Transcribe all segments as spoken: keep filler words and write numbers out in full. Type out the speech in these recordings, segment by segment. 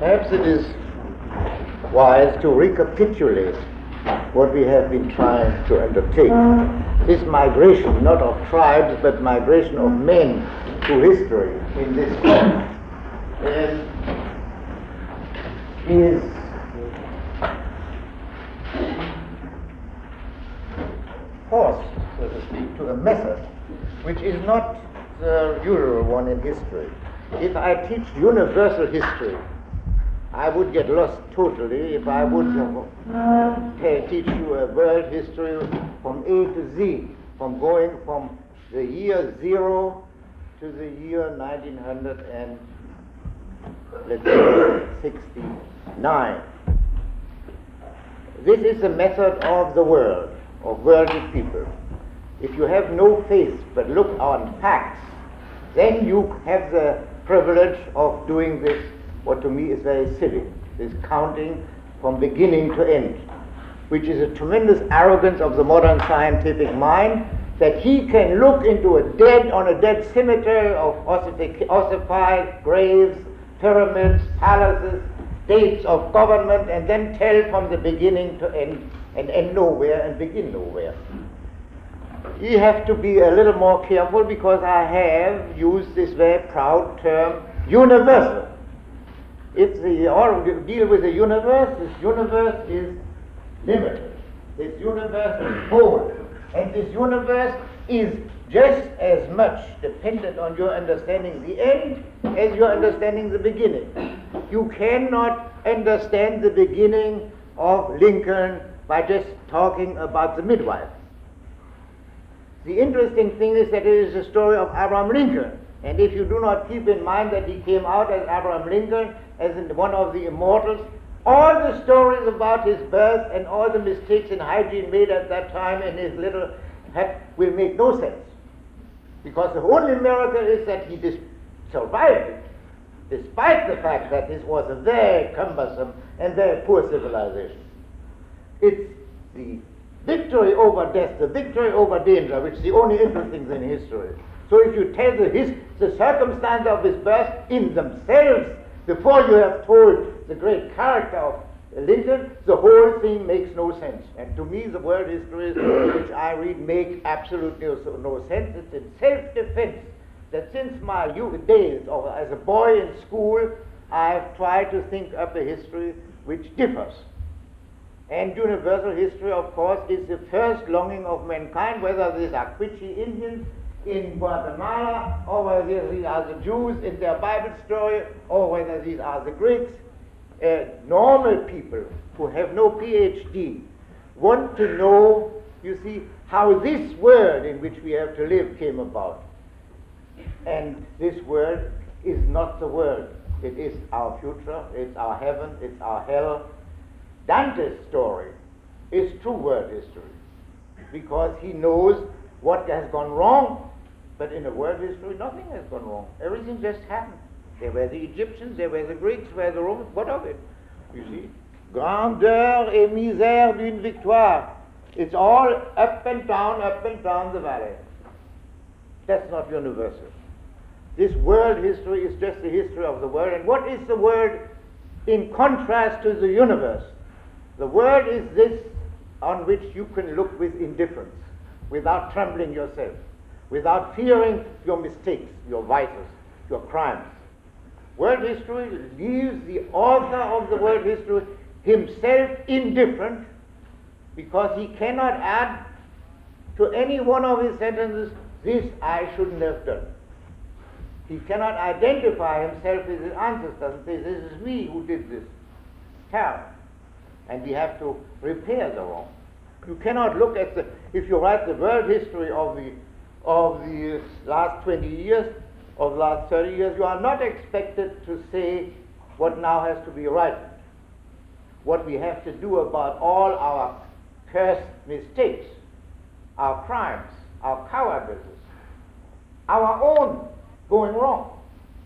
Perhaps it is wise to recapitulate what we have been trying to undertake. This migration, not of tribes, but migration of men to history in this form, and is forced, so to speak, to a method which is not the usual one in history. If I teach universal history, I would get lost totally if I would uh, teach you a world history from A to Z, from going from the year zero to the year nineteen hundred and let's say sixty-nine. This is the method of the world, of worldly people. If you have no faith but look on facts, then you have the privilege of doing this, what to me is very silly, this counting from beginning to end, which is a tremendous arrogance of the modern scientific mind, that he can look into a dead, on a dead cemetery of ossific, ossified graves, pyramids, palaces, dates of government, and then tell from the beginning to end, and end nowhere and begin nowhere. You have to be a little more careful, because I have used this very proud term, universal. If the or deal with the universe, this universe is limited. This universe is whole. And this universe is just as much dependent on your understanding the end as your understanding the beginning. You cannot understand the beginning of Lincoln by just talking about the midwife. The interesting thing is that it is the story of Abraham Lincoln. And if you do not keep in mind that he came out as Abraham Lincoln, as in one of the immortals, all the stories about his birth and all the mistakes in hygiene made at that time in his little hut will make no sense. Because the only miracle is that he dis- survived it, despite the fact that this was a very cumbersome and very poor civilization. It's the victory over death, the victory over danger, which is the only interesting thing in history. So if you tell the, his, the circumstance of his birth in themselves, before you have told the great character of Lincoln, the whole thing makes no sense. And to me, the world histories which I read make absolutely no, no sense. It's in self-defense that since my youth days, or as a boy in school, I've tried to think up a history which differs. And universal history, of course, is the first longing of mankind, whether these are Quiche Indians in Guatemala, or whether these are the Jews in their Bible story, or whether these are the Greeks. Uh, normal people who have no P H D want to know, you see, how this world in which we have to live came about. And this world is not the world. It is our future, it's our heaven, it's our hell. Dante's story is true world history, because he knows what has gone wrong, but in a world history nothing has gone wrong. Everything just happened. There were the Egyptians, there were the Greeks, there were the Romans. What of it? You see? Grandeur et misère d'une victoire. It's all up and down, up and down the valley. That's not universal. This world history is just the history of the world. And what is the world in contrast to the universe? The world is this on which you can look with indifference, without trembling yourself, without fearing your mistakes, your vices, your crimes. World history leaves the author of the world history himself indifferent, because he cannot add to any one of his sentences, this I shouldn't have done. He cannot identify himself with his ancestors and say, this is me who did this. Terrible. And we have to repair the wrong. You cannot look at the, if you write the world history of the of the last twenty years, of the last thirty years, you are not expected to say what now has to be right. What we have to do about all our cursed mistakes, our crimes, our cowardices, our own going wrong.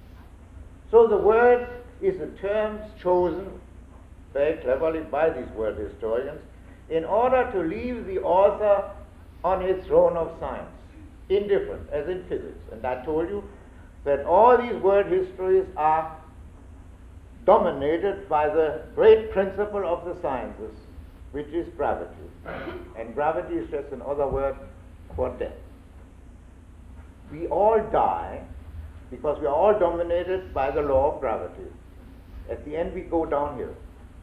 So the word is a term chosen very cleverly by these world historians in order to leave the author on his throne of science, indifferent, as in physics. And I told you that all these world histories are dominated by the great principle of the sciences, which is gravity. And gravity is just another word for death. We all die because we are all dominated by the law of gravity. At the end we go downhill.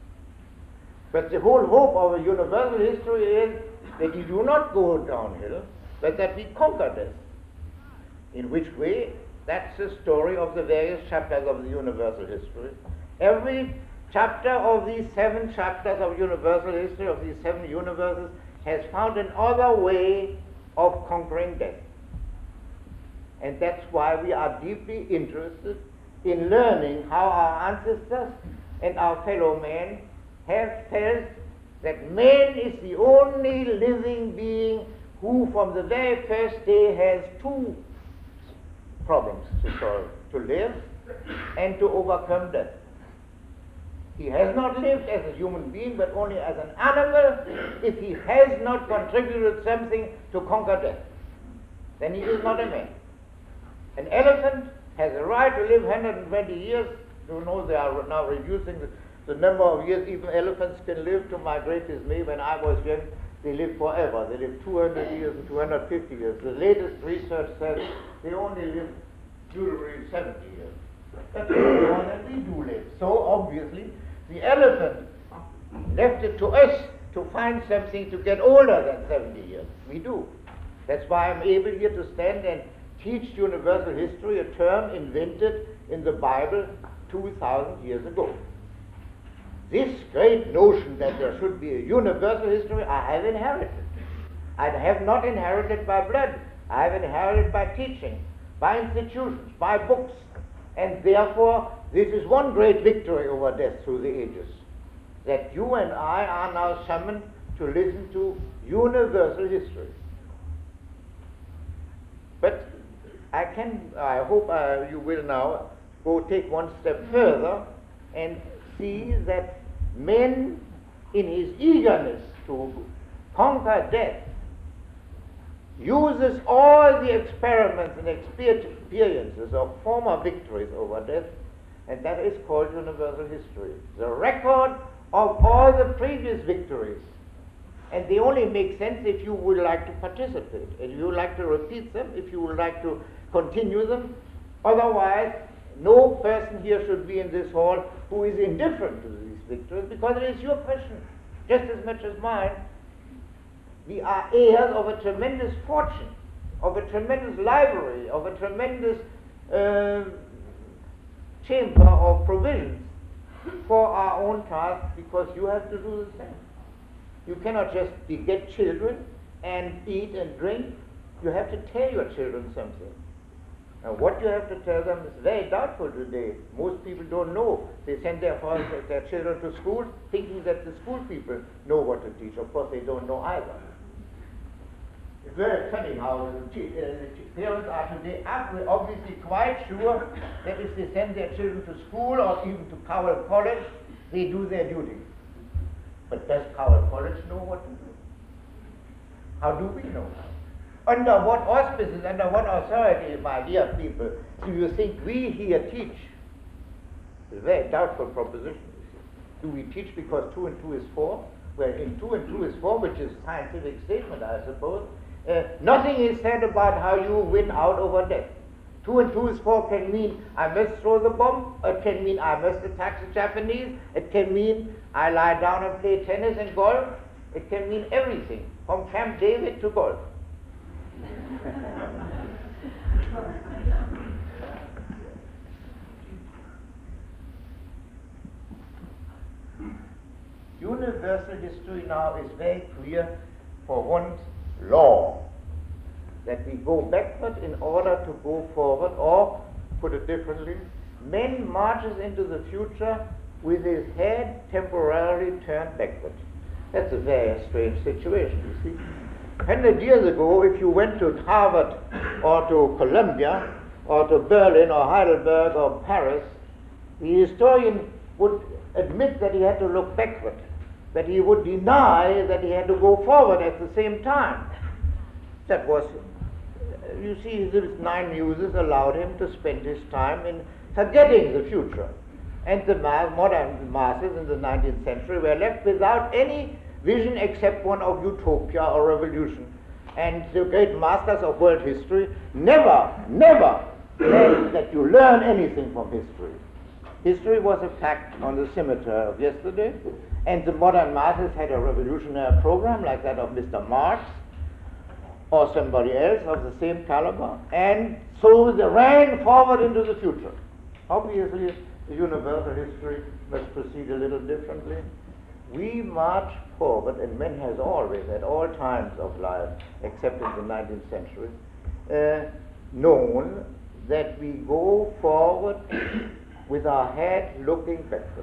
But the whole hope of a universal history is that we do not go downhill, but that we conquer death. In which way? That's the story of the various chapters of the universal history. Every chapter of these seven chapters of universal history, of these seven universes, has found another way of conquering death. And that's why we are deeply interested in learning how our ancestors and our fellow men have felt that man is the only living being who from the very first day has two problems to solve: to live and to overcome death. He has not lived as a human being, but only as an animal, if he has not contributed something to conquer death. Then he is not a man. An elephant has a right to live one hundred twenty years. You know, they are now reducing the, the number of years even elephants can live. To my great dismay, when I was young, they live forever. They live two hundred years and two hundred fifty years. The latest research says they only live usually seventy years. That's more than we do live. So obviously, the elephant left it to us to find something to get older than seventy years. We do. That's why I'm able here to stand and teach universal history, a term invented in the Bible two thousand years ago. This great notion that there should be a universal history, I have inherited. I have not inherited by blood. I have inherited by teaching, by institutions, by books. And therefore, this is one great victory over death through the ages, that you and I are now summoned to listen to universal history. But I can, I hope uh, you will now go take one step further and see that man, in his eagerness to conquer death, uses all the experiments and experiences of former victories over death, and that is called universal history. The record of all the previous victories. And they only make sense if you would like to participate, if you would like to repeat them, if you would like to continue them. Otherwise, no person here should be in this hall who is indifferent to these victories, because it is your question, just as much as mine. We are heirs of a tremendous fortune, of a tremendous library, of a tremendous uh, chamber of provisions for our own task, because you have to do the same. You cannot just beget children and eat and drink. You have to tell your children something. Now, what you have to tell them is very doubtful today. Most people don't know. They send their, their children to school thinking that the school people know what to teach. Of course, they don't know either. It's very funny how the, uh, the parents are today obviously quite sure that if they send their children to school or even to Cowell College, they do their duty. But does Cowell College know what to do? How do we know? Under what auspices, under what authority, my dear people, do you think we here teach? It's a very doubtful proposition. Do we teach because two and two is four? Well, in two and two is four, which is a scientific statement, I suppose, uh, nothing is said about how you win out over death. Two and two is four can mean I must throw the bomb. It can mean I must attack the Japanese. It can mean I lie down and play tennis and golf. It can mean everything, from Camp David to golf. Universal history now is very clear for one's law, that we go backward in order to go forward, or, put it differently, man marches into the future with his head temporarily turned backward. That's a very strange situation, you see. one hundred years ago, if you went to Harvard or to Columbia or to Berlin or Heidelberg or Paris, the historian would admit that he had to look backward, that he would deny that he had to go forward at the same time. That was, you see, his nine muses allowed him to spend his time in forgetting the future. and the ma modern masses in the nineteenth century were left without any vision except one of utopia or revolution. And the great masters of world history never, never said that you learn anything from history. History was a fact on the cemetery of yesterday, and the modern masses had a revolutionary program like that of Mister Marx or somebody else of the same caliber, and so they ran forward into the future. Obviously, the universal history must proceed a little differently. We march forward, and man has always, at all times of life, except in the nineteenth century, uh, known that we go forward with our head looking backward.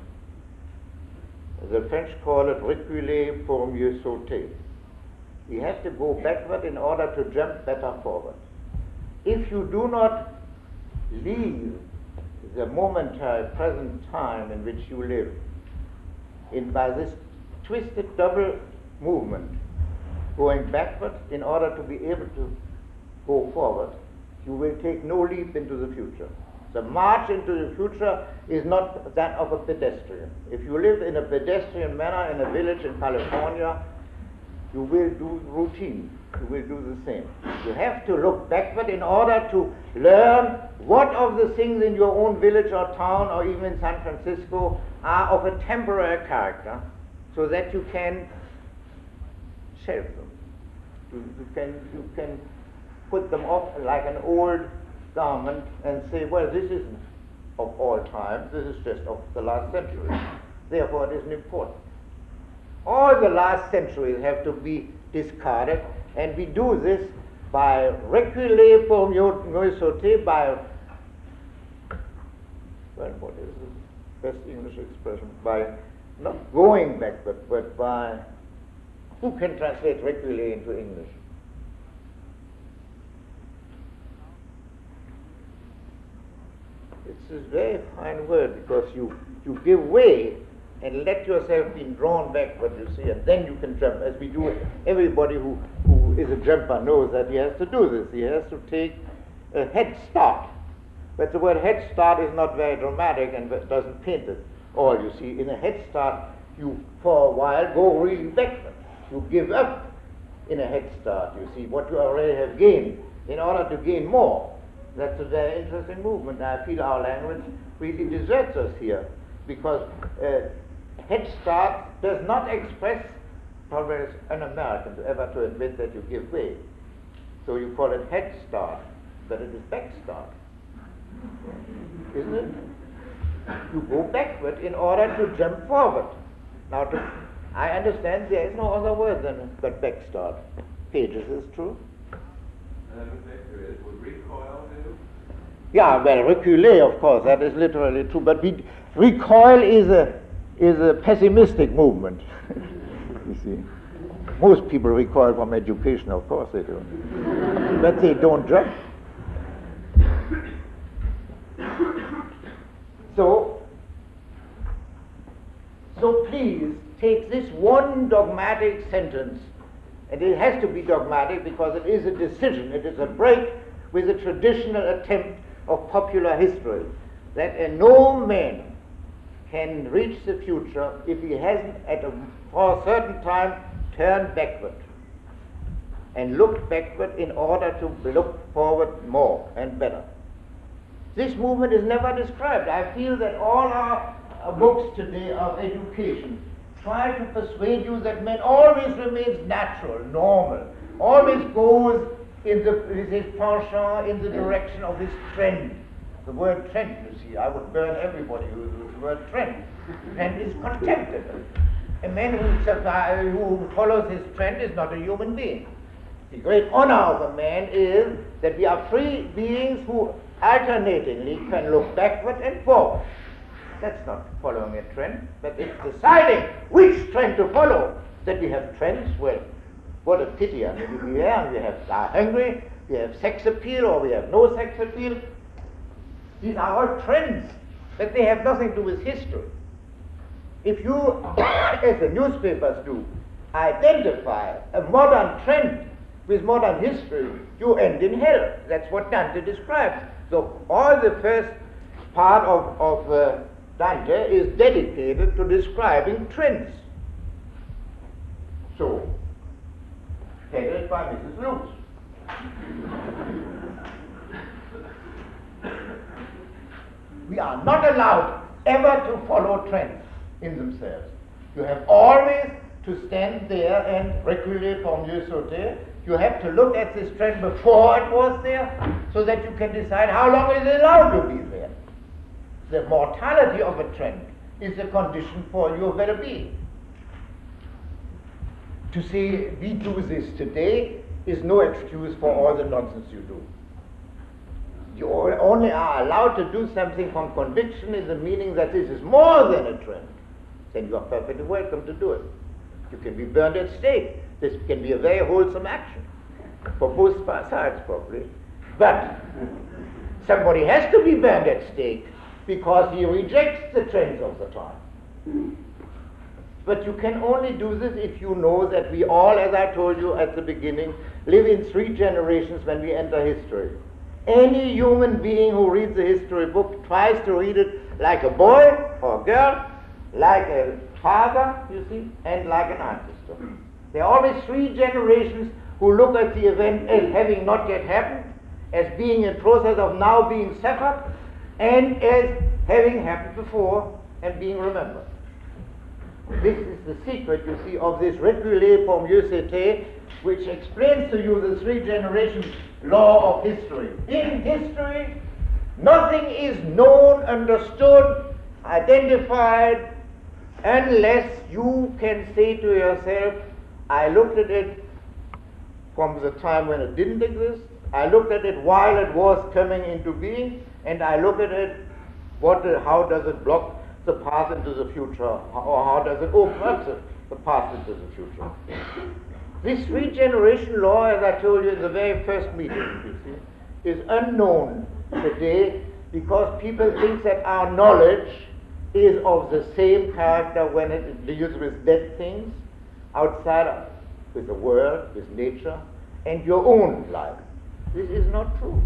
The French call it reculer pour mieux sauter. We have to go backward in order to jump better forward. If you do not leave the momentary present time in which you live, in by this twisted double movement, going backward in order to be able to go forward, you will take no leap into the future. The march into the future is not that of a pedestrian. If you live in a pedestrian manner in a village in California, you will do routine. You will do the same. You have to look backward in order to learn what of the things in your own village or town or even in San Francisco are of a temporary character, so that you can shelve them. You, you, can, you can put them off like an old garment and say, well, this isn't of all time, this is just of the last century. Therefore, it isn't important. All the last centuries have to be discarded, and we do this by reculer pour mieux sauter, by, well, what is the best English expression? By not going backward, but by, who can translate reculer into English? It's a very fine word, because you, you give way and let yourself be drawn backward, you see, and then you can jump, as we do. Everybody who, who is a jumper knows that he has to do this. He has to take a head start. But the word head start is not very dramatic and doesn't paint it all, you see. In a head start, you, for a while, go really backward. You give up in a head start, you see, what you already have gained, in order to gain more. That's a very interesting movement. I feel our language really deserts us here, because uh, head start does not express, probably as an American to ever to admit that you give way. So you call it head start, but it is back start, isn't it? You go backward in order to jump forward. Now, to, I understand there is no other word than but back start. Pages is true. Would recoil do? Yeah, well, reculer, of course, that is literally true. But we, recoil is a is a pessimistic movement. You see, most people recoil from education, of course they do, but they don't jump. So, so please take this one dogmatic sentence. And it has to be dogmatic because it is a decision, it is a break with the traditional attempt of popular history, that uh, no man can reach the future if he hasn't at a, for a certain time turned backward and looked backward in order to look forward more and better. This movement is never described. I feel that all our, our books today of education try to persuade you that man always remains natural, normal, always goes in the, with his penchant in the direction of his trend. The word trend, you see, I would burn everybody who uses the word trend. Trend is contemptible. A man who, who follows his trend is not a human being. The great honor of a man is that we are free beings who alternatingly can look backward and forward. That's not following a trend, but it's deciding which trend to follow. That we have trends, well, what a pity. I mean, we are, we have are hungry, we have sex appeal, or we have no sex appeal. These are all trends, but they have nothing to do with history. If you, as the newspapers do, identify a modern trend with modern history, you end in hell. That's what Dante describes. So all the first part of, of uh, Dante is dedicated to describing trends. So, headed by Missus Lewis. We are not allowed ever to follow trends in themselves. You have always to stand there and reculer pour mieux sauter. You have to look at this trend before it was there, so that you can decide how long it is allowed to be there. The mortality of a trend is a condition for your well-being. To say we do this today is no excuse for all the nonsense you do. You only are allowed to do something from conviction in the meaning that this is more than a trend. Then you are perfectly welcome to do it. You can be burned at stake. This can be a very wholesome action for both sides, probably. But somebody has to be burned at stake because he rejects the trends of the time. But you can only do this if you know that we all, as I told you at the beginning, live in three generations when we enter history. Any human being who reads a history book tries to read it like a boy or a girl, like a father, you see, and like an ancestor. There are always three generations who look at the event as having not yet happened, as being in process of now being suffered, and as having happened before and being remembered. This is the secret, you see, of this reculer pour mieux sauter, which explains to you the three generations law of history. In history, nothing is known, understood, identified, unless you can say to yourself, I looked at it from the time when it didn't exist, I looked at it while it was coming into being, and I look at it, what, how does it block the path into the future, or how does it open up the, the path into the future. This three-generation law, as I told you in the very first meeting, you see, is unknown today because people think that our knowledge is of the same character when it deals with dead things, outside, with the world, with nature, and your own life. This is not true.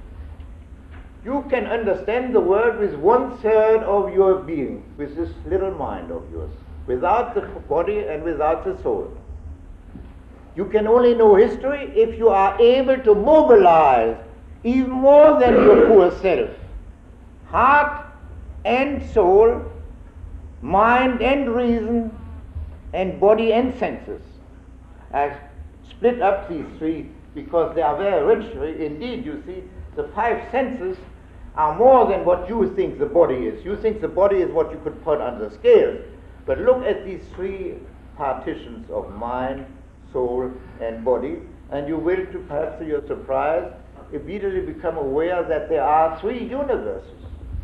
You can understand the world with one-third of your being, with this little mind of yours, without the body and without the soul. You can only know history if you are able to mobilize even more than your poor self, heart and soul, mind and reason, and body and senses. I split up these three because they are very rich. Indeed, you see, the five senses are more than what you think the body is. You think the body is what you could put on the scale. But look at these three partitions of mind, soul, and body, and you will, to perhaps to your surprise, immediately become aware that there are three universes.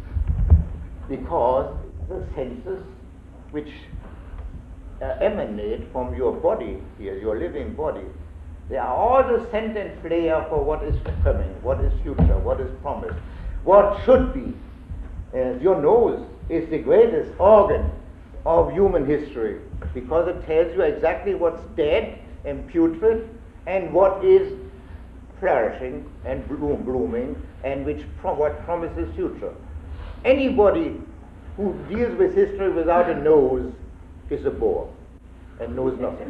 Because the senses which uh, emanate from your body here, your living body, they are all the scent and flair for what is coming, what is future, what is promised, what should be. Uh, your nose is the greatest organ of human history because it tells you exactly what's dead and putrid and what is flourishing and bloom, blooming and which pro- what promises future. Anybody who deals with history without a nose is a bore and knows nothing.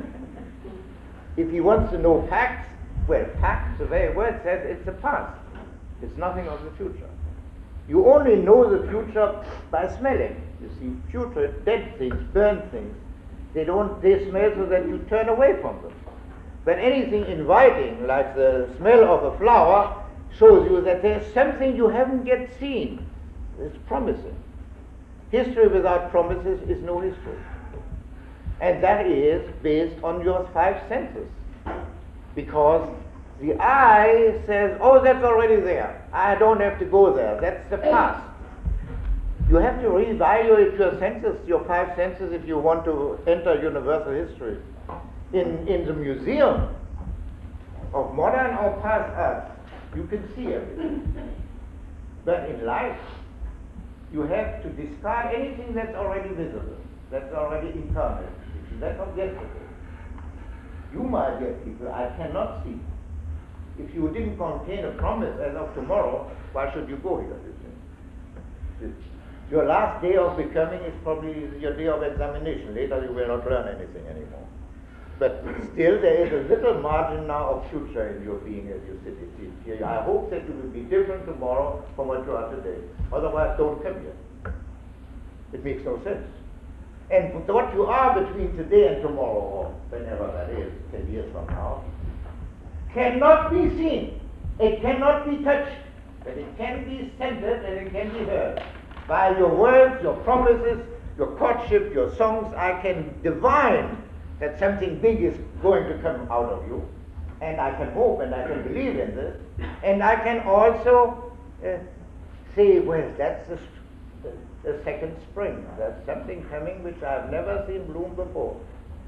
If he wants to know facts, well, facts, the very word says it's the past. It's nothing of the future. You only know the future by smelling. You see, putrid, dead things, burned things, they don't, they smell so that you turn away from them. But anything inviting, like the smell of a flower, shows you that there's something you haven't yet seen. It's promising. History without promises is no history. And that is based on your five senses. Because the eye says, oh, that's already there. I don't have to go there. That's the past. You have to reevaluate your senses, your five senses, if you want to enter universal history. In, in the museum of modern or past art, you can see everything. But in life, you have to discard anything that's already visible, that's already incarnate. That's of yesterday. You, my dear people, I cannot see. If you didn't contain a promise as of tomorrow, why should you go here? You see? Your last day of becoming is probably your day of examination. Later you will not learn anything anymore. But still there is a little margin now of future in your being as you sit here. I hope that you will be different tomorrow from what you are today. Otherwise, don't come here. It makes no sense. And what you are between today and tomorrow, or whenever that is, ten years from now, cannot be seen. It cannot be touched. But it can be centered and it can be heard. By your words, your promises, your courtship, your songs, I can divine that something big is going to come out of you. And I can hope and I can believe in this. And I can also uh, say, well, that's the, the, the second spring. That's something coming which I've never seen bloom before.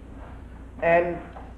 And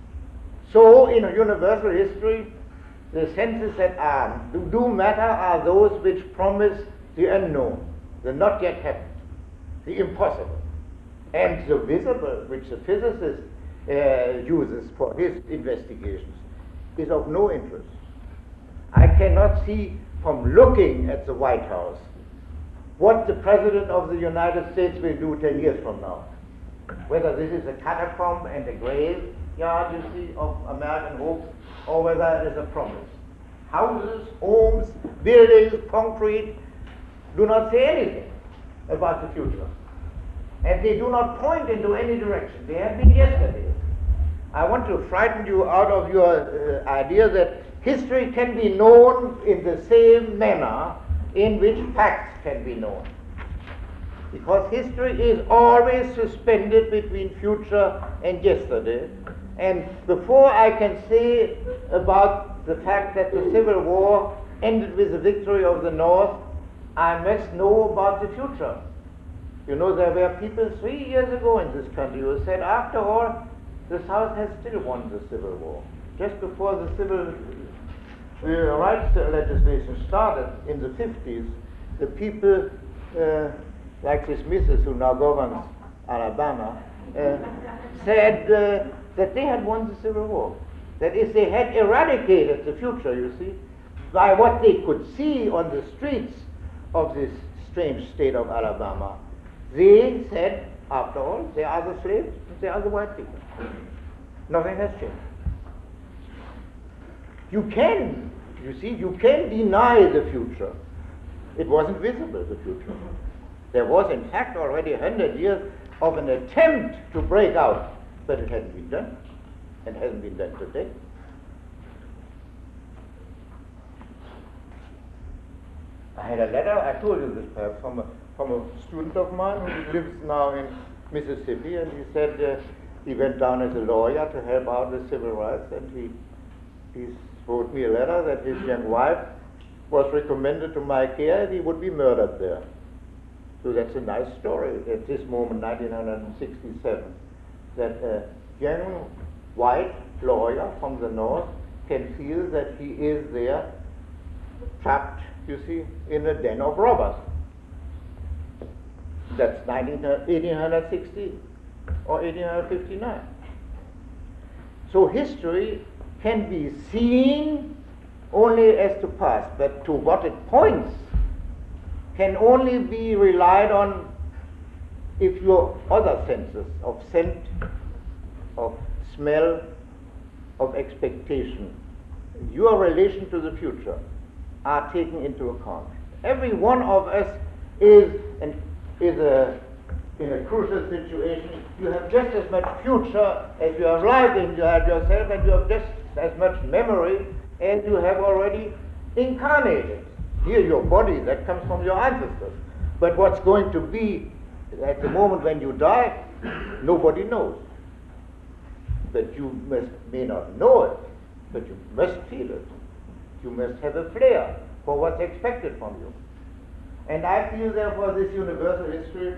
so in a universal history, the senses that are, do, do matter are those which promise the unknown, the not yet happened, the impossible. And the visible, which the physicist uh, uses for his investigations, is of no interest. I cannot see from looking at the White House what the President of the United States will do ten years from now. Whether this is a catacomb and a graveyard, you see, of American hopes, or whether it is a promise. Houses, homes, buildings, concrete do not say anything about the future. And they do not point into any direction. They have been yesterday. I want to frighten you out of your uh, idea that history can be known in the same manner in which facts can be known. Because history is always suspended between future and yesterday. And before I can say about the fact that the Civil War ended with the victory of the North, I must know about the future. You know, there were people three years ago in this country who said, after all, the South has still won the Civil War. Just before the civil uh, rights legislation started in the fifties, the people, uh, like this missus who now governs Alabama, uh, said uh, that they had won the Civil War. That if they had eradicated the future, you see, by what they could see on the streets of this strange state of Alabama, they said, after all, they are the slaves, they are the white people. Nothing has changed. You can, you see, you can deny the future. It wasn't visible, the future. There was, in fact, already a hundred years of an attempt to break out, but it hadn't been done, and hasn't been done today. I had a letter, I told you this perhaps, from a, from a student of mine who lives now in Mississippi, and he said uh, he went down as a lawyer to help out with civil rights, and he, he wrote me a letter that his young wife was recommended to my care and he would be murdered there. So that's a nice story at this moment, nineteen sixty-seven, that a young white lawyer from the North can feel that he is there trapped, you see, in a den of robbers. That's eighteen sixty or eighteen fifty-nine. So history can be seen only as to past, but to what it points can only be relied on if your other senses of scent, of smell, of expectation, your relation to the future are taken into account. Every one of us is an, is a, in a crucial situation. You have just as much future as you have life inside yourself, and you have just as much memory as you have already incarnated. Here, your body, that comes from your ancestors. But what's going to be at the moment when you die, nobody knows. But you must, may not know it, but you must feel it. You must have a flair for what's expected from you. And I feel, therefore, this universal history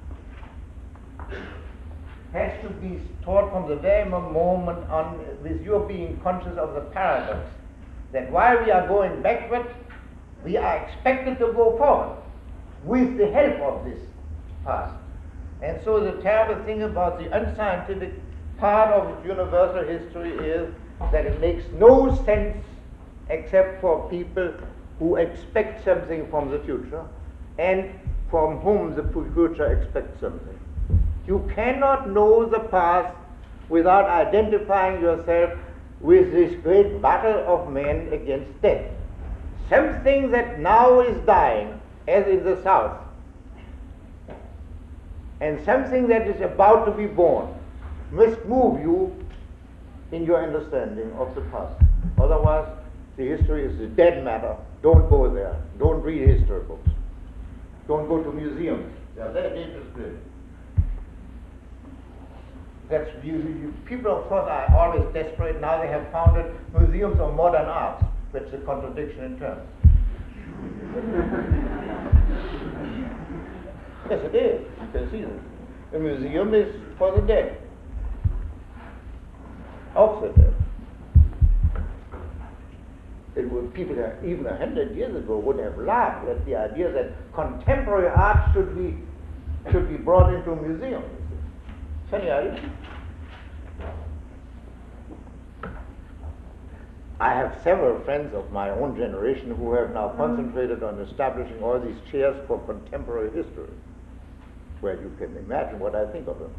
has to be taught from the very moment on, with your being conscious of the paradox, that while we are going backward, we are expected to go forward with the help of this past. And so the terrible thing about the unscientific part of universal history is that it makes no sense except for people who expect something from the future, and from whom the future expects something. You cannot know the past without identifying yourself with this great battle of men against death. Something that now is dying, as in the South, and something that is about to be born, must move you in your understanding of the past. Otherwise, the history is a dead matter. Don't go there. Don't read history books. Don't go to museums. They are very dangerous places. That's, you, you, people, of course, are always desperate. Now they have founded museums of modern art, which is a contradiction in terms. Yes, it is. You can see this. A museum is for the dead. Of the dead. It would, people that even a hundred years ago would have laughed at the idea that contemporary art should be should be brought into a museum. Funny idea. I have several friends of my own generation who have now concentrated on establishing all these chairs for contemporary history. Well, you can imagine what I think of them.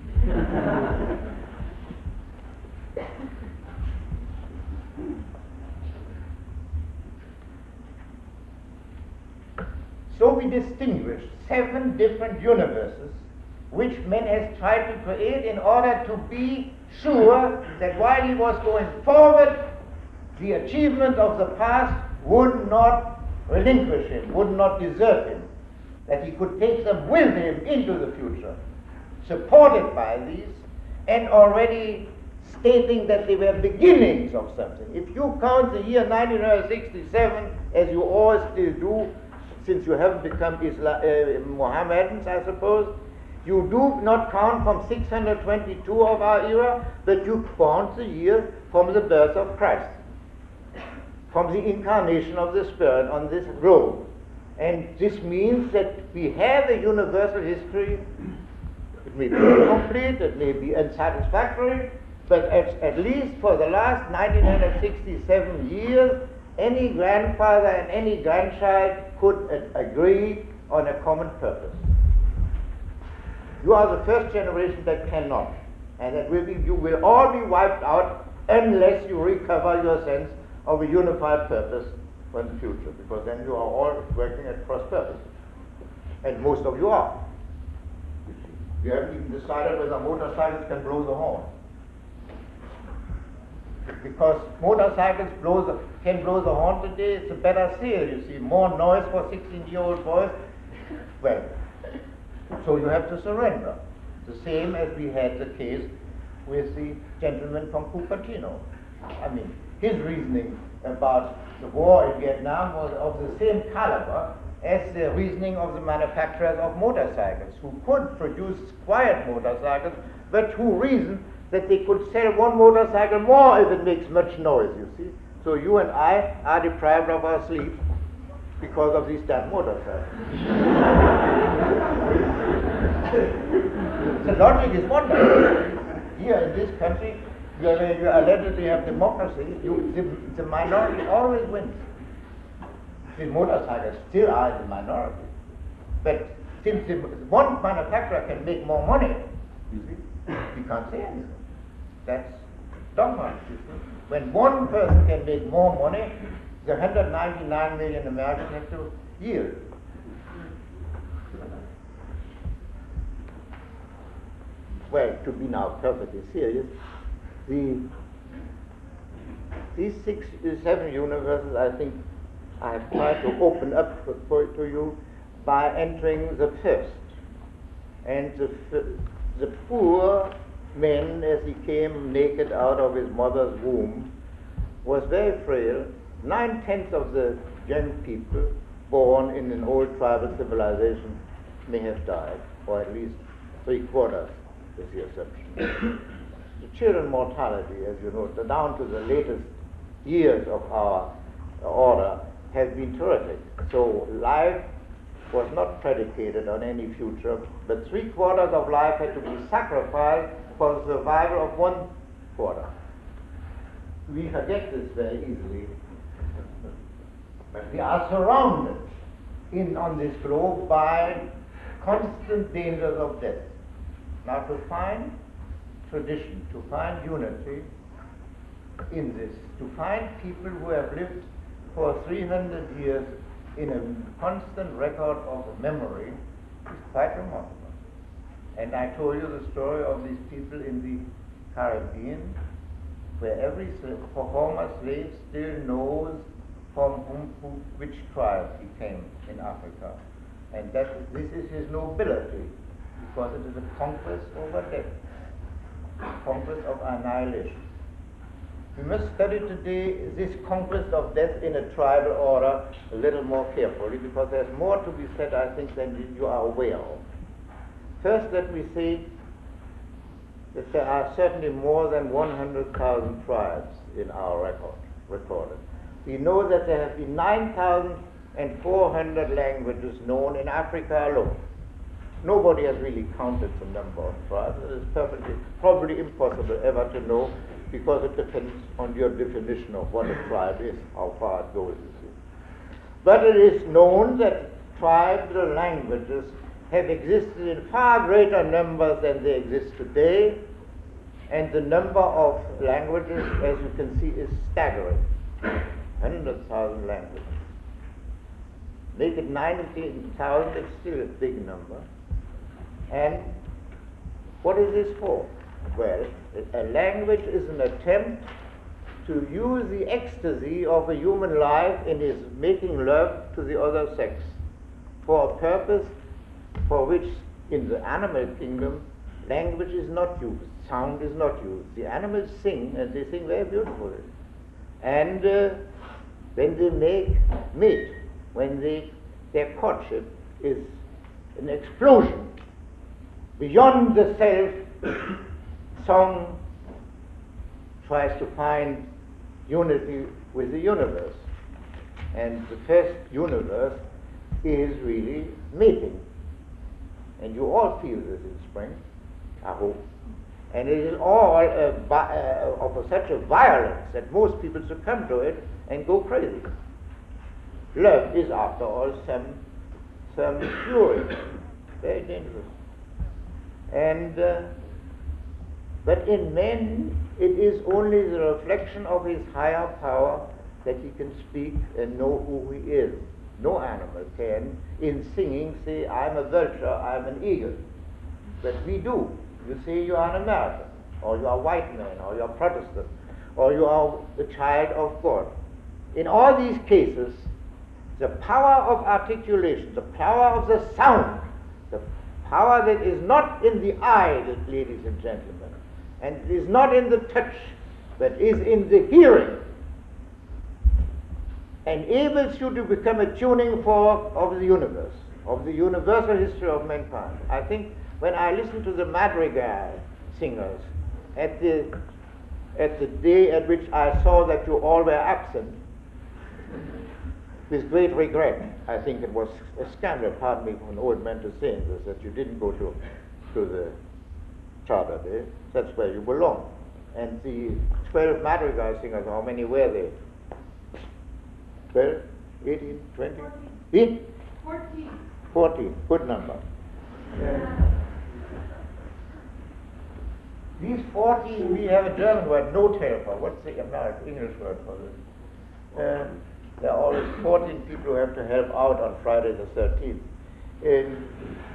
So we distinguish seven different universes which man has tried to create in order to be sure that while he was going forward, the achievement of the past would not relinquish him, would not desert him, that he could take them with him into the future, supported by these, and already stating that they were beginnings of something. If you count the year nineteen sixty-seven, as you all still do, since you haven't become Isla- uh, Mohammedans, I suppose, you do not count from six hundred twenty-two of our era, but you count the year from the birth of Christ, from the incarnation of the Spirit on this globe. And this means that we have a universal history. It may be incomplete, it may be unsatisfactory, but at, at least for the last nineteen sixty-seven years, any grandfather and any grandchild could uh, agree on a common purpose. You are the first generation that cannot, and that will be, you will all be wiped out unless you recover your sense of a unified purpose for the future, because then you are all working at cross purposes, and most of you are. You see, you haven't even decided whether motorcycles can blow the horn, because motorcycles blow the, can blow the horn today. It's a better sale. You see, more noise for sixteen-year-old boys. Well, so you have to surrender. The same as we had the case with the gentleman from Cupertino. I mean, his reasoning about the war in Vietnam was of the same caliber as the reasoning of the manufacturers of motorcycles, who could produce quiet motorcycles, but who reasoned that they could sell one motorcycle more if it makes much noise, you see. So you and I are deprived of our sleep because of these damn motorcycles. The logic is wonderful. Here in this country, where you allegedly have democracy, you, the, the minority always wins. The motorcycles still are in the minority. But since the, one manufacturer can make more money, you see, you can't say anything. That's dogma. When one person can make more money, the one hundred ninety-nine million Americans have to yield. Well, to be now perfectly serious, the these six, seven universes, I think I have tried to open up for, for to you by entering the first. And the, the poor man, as he came naked out of his mother's womb, was very frail. Nine-tenths of the young people born in an old tribal civilization may have died, or at least three-quarters is the assumption. The children mortality, as you know, down to the latest years of our order, has been terrific. So life was not predicated on any future, but three-quarters of life had to be sacrificed for the survival of one quarter. We forget this very easily, but we are surrounded in on this globe by constant dangers of death. Now to find tradition, to find unity in this, to find people who have lived for three hundred years in a constant record of memory is quite remarkable. And I told you the story of these people in the Caribbean, where every former slave still knows from whom, who, which tribe he came in Africa. And that this is his nobility, because it is a conquest over death, a conquest of annihilation. We must study today this conquest of death in a tribal order a little more carefully, because there's more to be said, I think, than you are aware of. First, let me say that there are certainly more than one hundred thousand tribes in our record, recorded. We know that there have been nine thousand four hundred languages known in Africa alone. Nobody has really counted the number of tribes. It is perfectly, probably impossible ever to know, because it depends on your definition of what a tribe is, how far it goes, you see. But it is known that tribal languages have existed in far greater numbers than they exist today, and the number of languages, as you can see, is staggering. one hundred thousand languages. Make it nineteen thousand, it's still a big number. And what is this for? Well, a language is an attempt to use the ecstasy of a human life in his making love to the other sex for a purpose for which in the animal kingdom language is not used, sound is not used. The animals sing, and they sing very beautifully. And uh, when they make mate, when they, their courtship is an explosion beyond the self, song tries to find unity with the universe. And the first universe is really mating. And you all feel this in spring, I hope. And it is all uh, vi- uh, of a, such a violence that most people succumb to it and go crazy. Love is, after all, some, some fury, very dangerous. And, uh, but in man, it is only the reflection of his higher power that he can speak and know who he is. No animal can, in singing, say, I'm a vulture, I'm an eagle. But we do. You say you are an American, or you are a white man, or you are Protestant, or you are the child of God. In all these cases, the power of articulation, the power of the sound, the power that is not in the eye, ladies and gentlemen, and is not in the touch, but is in the hearing, enables you to become a tuning fork of the universe, of the universal history of mankind. I think when I listened to the madrigal singers at the, at the day at which I saw that you all were absent, with great regret, I think it was a scandal, pardon me for an old man to say this, that you didn't go to, to the Charter Day. That's where you belong. And the twelve madrigal singers, how many were they? twelve, eighteen, twenty? fourteen. fourteen. fourteen, good number. Uh, these fourteen, we have a German word, Nothelfer. What's the American English word for this? Uh, there are always fourteen people who have to help out on Friday the thirteenth. And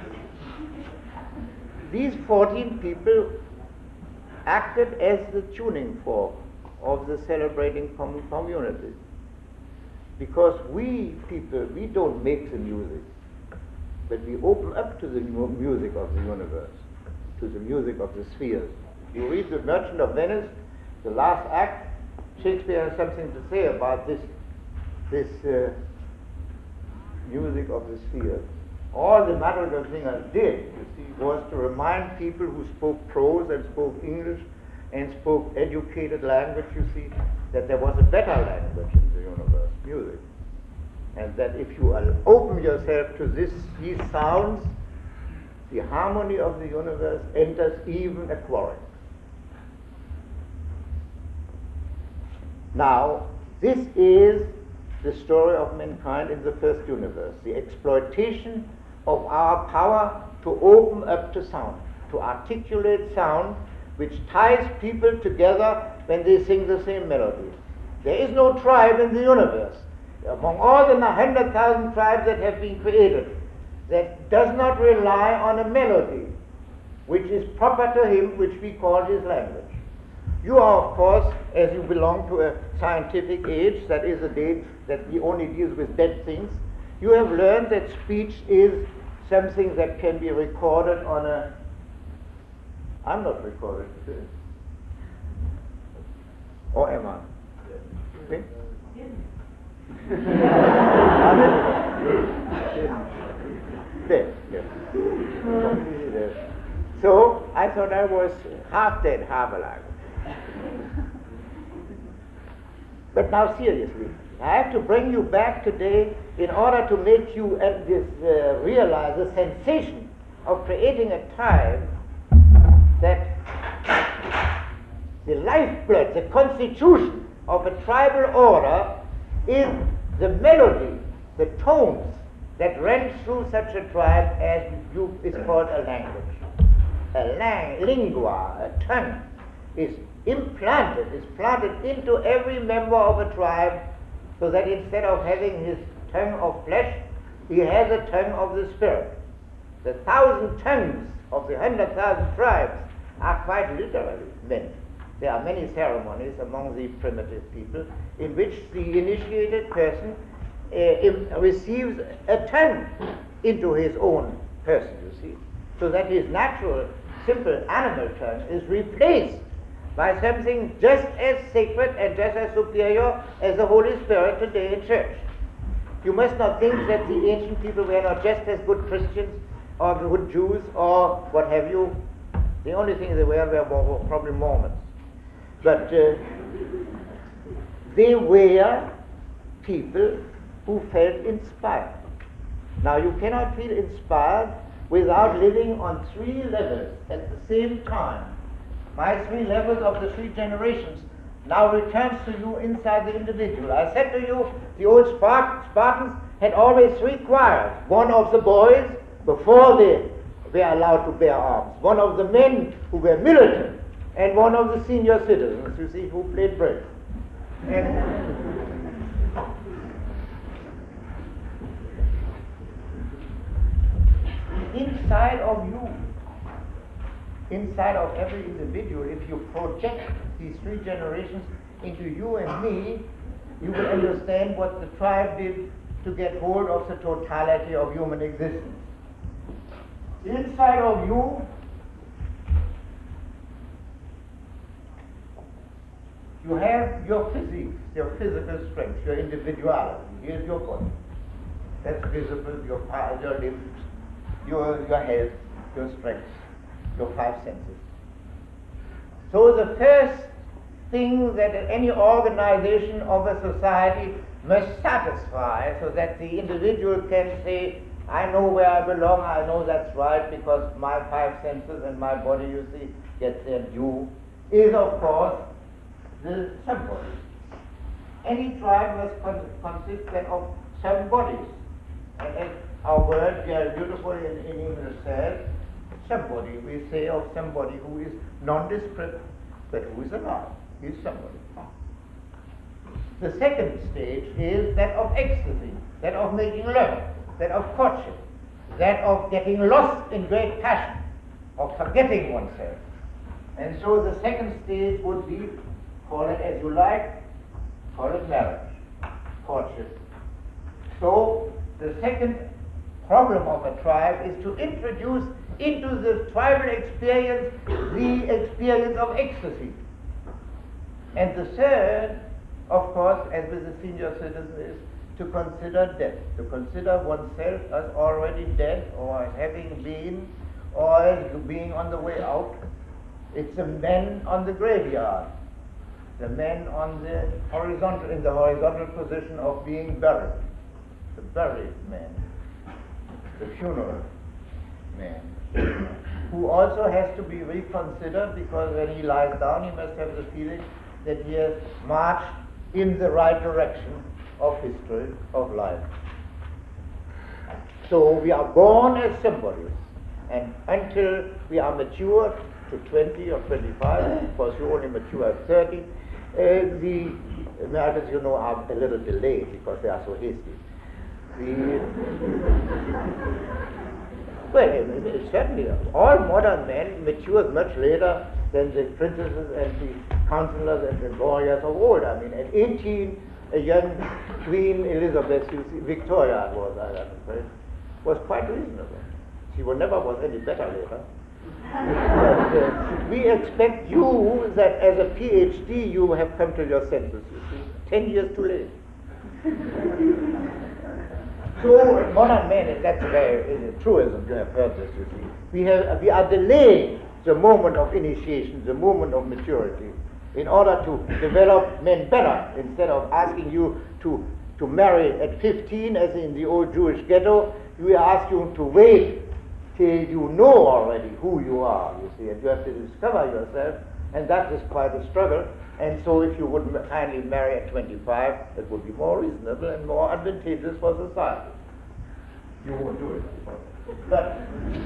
these fourteen people acted as the tuning fork of the celebrating com- community. Because we people, we don't make the music, but we open up to the mu- music of the universe, to the music of the spheres. You read The Merchant of Venice, the last act, Shakespeare has something to say about this, this uh, music of the spheres. All the madrigal singers did, you see, was to remind people who spoke prose and spoke English and spoke educated language, you see, that there was a better language in the universe, music. And that if you open yourself to this, these sounds, the harmony of the universe enters even a quarrel. Now, this is the story of mankind in the first universe, the exploitation of our power to open up to sound, to articulate sound, which ties people together when they sing the same melody. There is no tribe in the universe, among all the one hundred thousand tribes that have been created, that does not rely on a melody which is proper to him, which we call his language. You are, of course, as you belong to a scientific age, that is a age that only deals with dead things, you have learned that speech is something that can be recorded on a... I'm not recorded. Or am I? Okay? Dead, yes. So I thought I was half dead, half alive. But now seriously, I have to bring you back today in order to make you uh, this, uh, realize the sensation of creating a time that the lifeblood, the constitution of a tribal order is the melody, the tones that run through such a tribe as you, is called a language. A lang, lingua, a tongue, is implanted, is planted into every member of a tribe, so that instead of having his tongue of flesh, he has a tongue of the spirit. The thousand tongues of the hundred thousand tribes are quite literally meant. There are many ceremonies among the primitive people in which the initiated person uh, im- receives a tongue into his own person, you see, so that his natural, simple animal tongue is replaced by something just as sacred and just as superior as the Holy Spirit today in church. You must not think that the ancient people were not just as good Christians or good Jews or what have you. The only thing they were were probably Mormons. But uh, they were people who felt inspired. Now you cannot feel inspired without living on three levels at the same time. My three levels of the three generations now returns to you inside the individual. I said to you, the old Spart- Spartans had always three choirs. One of the boys before they were allowed to bear arms, one of the men who were militant, and one of the senior citizens, you see, who played bridge. And inside of you, inside of every individual, if you project these three generations into you and me, you will understand what the tribe did to get hold of the totality of human existence. Inside of you, you have your physique, your physical strength, your individuality. Here's your body. That's visible, your, your limbs, your, your health, your strength, your five senses. So the first thing that any organization of a society must satisfy, so that the individual can say, I know where I belong, I know that's right, because my five senses and my body, you see, gets their due, is of course the somebody. Any tribe must con- consist then of somebodies. And as our word very beautifully in, in English says, somebody. We say of somebody who is nondescript, but who is alive. He is somebody. The second stage is that of ecstasy, that of making love, that of courtship, that of getting lost in great passion, of forgetting oneself. And so the second stage would be, call it as you like, call it marriage, courtship. So the second problem of a tribe is to introduce into the tribal experience the experience of ecstasy. And the third, of course, as with the senior citizen, is to consider death, to consider oneself as already dead or as having been or as being on the way out. It's the men on the graveyard, the men on the horizontal, in the horizontal position of being buried, the buried man, the funeral man, who also has to be reconsidered, because when he lies down he must have the feeling that he has marched in the right direction of history, of life. So we are born as symbols, and until we are mature to twenty or twenty-five, of course you only mature at thirty, uh, the Americans, you know, are a little delayed because they are so hasty. The, well, it, it, certainly, all modern men mature much later than the princesses and the councillors and the warriors of old. I mean, at eighteen, a young Queen Elizabeth, you see, Victoria was, I am afraid, was quite reasonable. She will never was any better later. But, uh, we expect you that as a PhD you have come to your senses, you see, ten years too late. So modern men, that's a very a truism, you have heard this, you see. We, have, we are delaying the moment of initiation, the moment of maturity, in order to develop men better, instead of asking you to, to marry at fifteen, as in the old Jewish ghetto. We ask you to wait till you know already who you are, you see, and you have to discover yourself, and that is quite a struggle. And so if you would kindly marry at twenty-five, it would be more reasonable and more advantageous for society. You won't do it, but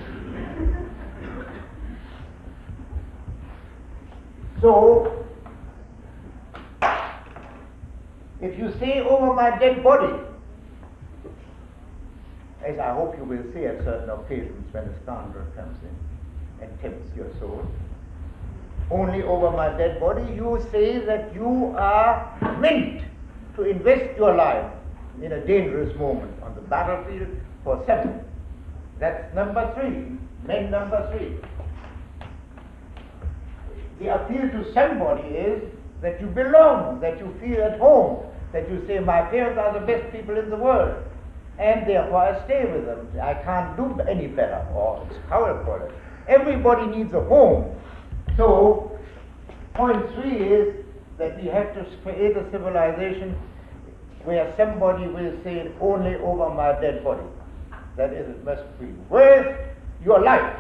so if you say over my dead body, as I hope you will say at certain occasions when a scoundrel comes in and tempts your soul, only over my dead body, you say that you are meant to invest your life in a dangerous moment on the battlefield for something. That's number three, men number three. The appeal to somebody is that you belong, that you feel at home, that you say, my parents are the best people in the world, and therefore I stay with them. I can't do any better, or it's powerful. Everybody needs a home. So, point three is that we have to create a civilization where somebody will say, only over my dead body. That is, it must be worth your life.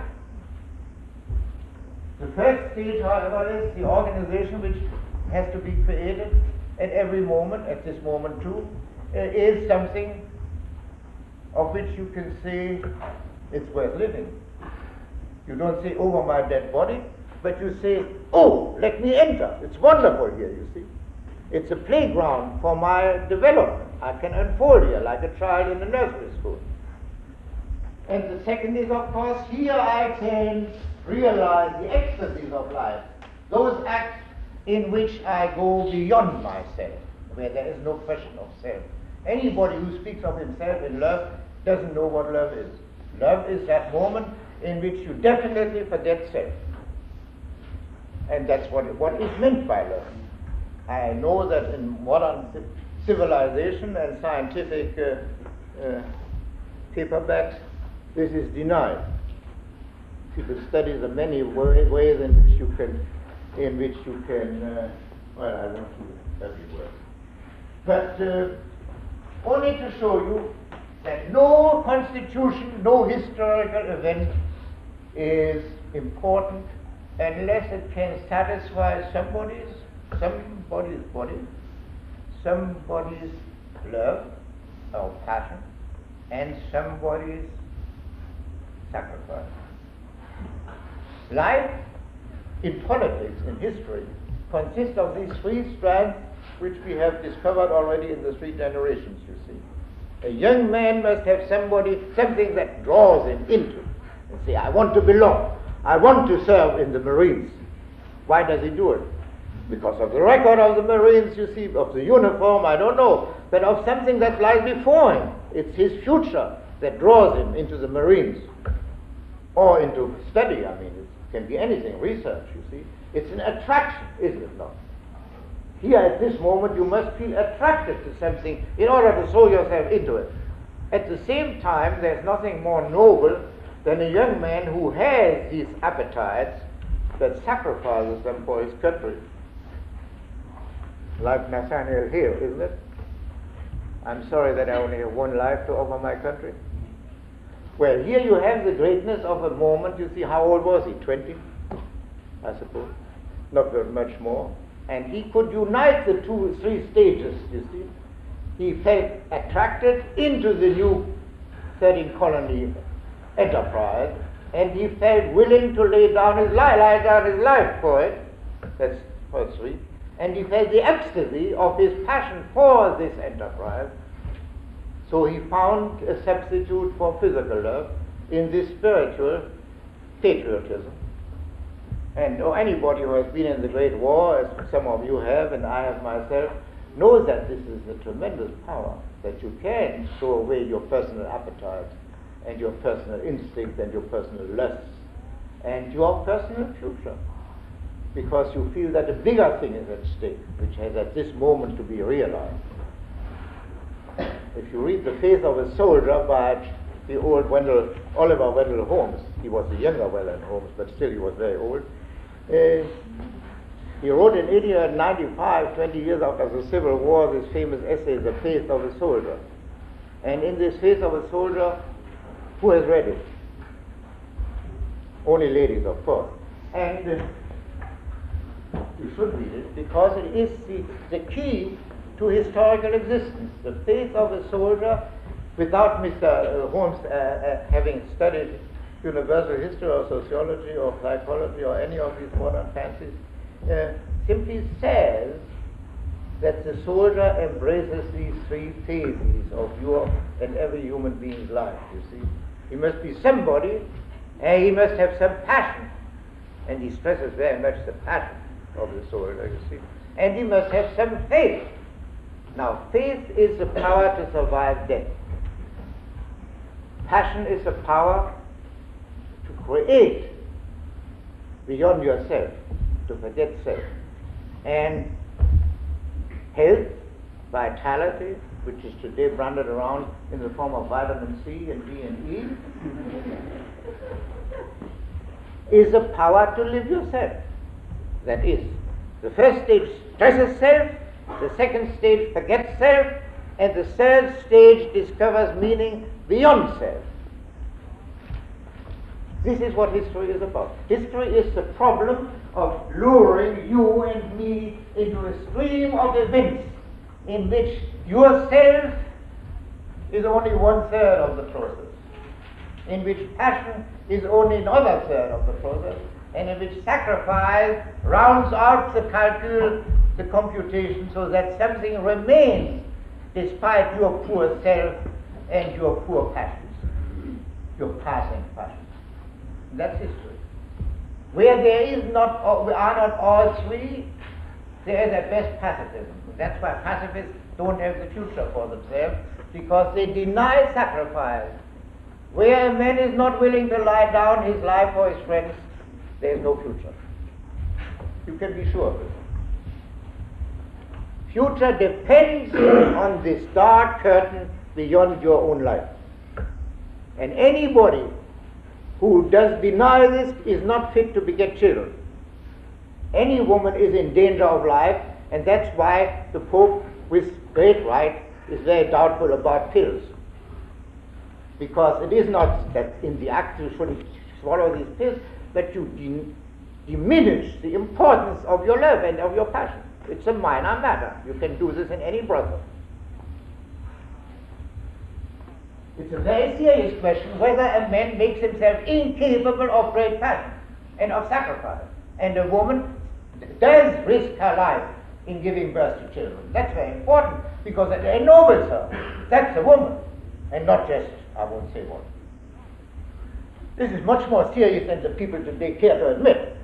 The first stage, however, is the organization which has to be created at every moment, at this moment too, uh, is something of which you can say it's worth living. You don't say over my dead body, but you say, oh, let me enter. It's wonderful here, you see. It's a playground for my development. I can unfold here like a child in a nursery school. And the second is, of course, here I can realize the ecstasies of life, those acts in which I go beyond myself, where there is no question of self. Anybody who speaks of himself in love doesn't know what love is. Love is that moment in which you definitely forget self. And that's what, what is meant by love. I know that in modern civilization and scientific uh, uh, paperbacks, this is denied. People study the many way, ways in which you can, in which you can, uh, well, I won't do every word. But uh, only to show you that no constitution, no historical event is important unless it can satisfy somebody's, somebody's body, somebody's love or passion, and somebody's sacrifice. Life in politics, in history, consists of these three strands which we have discovered already in the three generations, you see. A young man must have somebody, something that draws him into and say, I want to belong. I want to serve in the Marines. Why does he do it? Because of the record of the Marines, you see, of the uniform, I don't know, but of something that lies before him. It's his future that draws him into the Marines or into study. I mean, it can be anything, research, you see. It's an attraction, isn't it not? Here at this moment you must feel attracted to something in order to throw yourself into it. At the same time, there's nothing more noble than a young man who has these appetites but sacrifices them for his country. Like Nathaniel Hale, isn't it? I'm sorry that I only have one life to offer my country. Well, here you have the greatness of a moment. You see, how old was he? twenty, I suppose. Not very much more. And he could unite the two, three stages, you see. he felt attracted into the new thirteen colony enterprise, and he felt willing to lay down his life, lay down his life for it. That's verse three. And he felt the ecstasy of his passion for this enterprise. So he found a substitute for physical love in this spiritual patriotism. And oh, anybody who has been in the Great War, as some of you have, and I have myself, knows that this is a tremendous power, that you can throw away your personal appetites and your personal instincts and your personal lusts and your personal future, because you feel that a bigger thing is at stake, which has at this moment to be realized. If you read The Faith of a Soldier by the old Wendell, Oliver Wendell Holmes, he was the younger Wendell Holmes, but still he was very old. Uh, he wrote in eighteen ninety-five, twenty years after the Civil War, this famous essay, The Faith of a Soldier. And in this Faith of a Soldier, who has read it? Only ladies, of course. And uh, you should read it, because it is the, the key to historical existence. The Faith of a Soldier, without Mister Holmes uh, uh, having studied universal history or sociology or psychology or any of these modern fancies, uh, simply says that the soldier embraces these three phases of your and every human being's life, you see. He must be somebody, and he must have some passion, and he stresses very much the passion of the soldier, you see. And he must have some faith. Now, faith is the power to survive death. Passion is the power to create beyond yourself, to forget self. And health, vitality, which is today branded around in the form of vitamin C and D and E, is a power to live yourself. That is, the first stage stresses self, the second stage forgets self, and the third stage discovers meaning beyond self. This is what history is about. History is the problem of luring you and me into a stream of events in which yourself is only one third of the process, in which passion is only another third of the process, and in which sacrifice rounds out the calcul, the computation, so that something remains despite your poor self and your poor passions, your passing passions. That's history. Where there is not, or are not all three, there is at best pacifism. That's why pacifists don't have the future for themselves, because they deny sacrifice. Where a man is not willing to lie down his life for his friends, there is no future. You can be sure of it. Future depends on this dark curtain beyond your own life. And anybody who does deny this is not fit to beget children. Any woman is in danger of life, and that's why the Pope, with great right, is very doubtful about pills. Because it is not that in the act you shouldn't swallow these pills, but you din- diminish the importance of your love and of your passion. It's a minor matter. You can do this in any brothel. It's a very serious question whether a man makes himself incapable of great passion and of sacrifice, and a woman does risk her life in giving birth to children. That's very important, because it ennobles her. That's a woman, and not just, I won't say what. This is much more serious than the people today care to admit.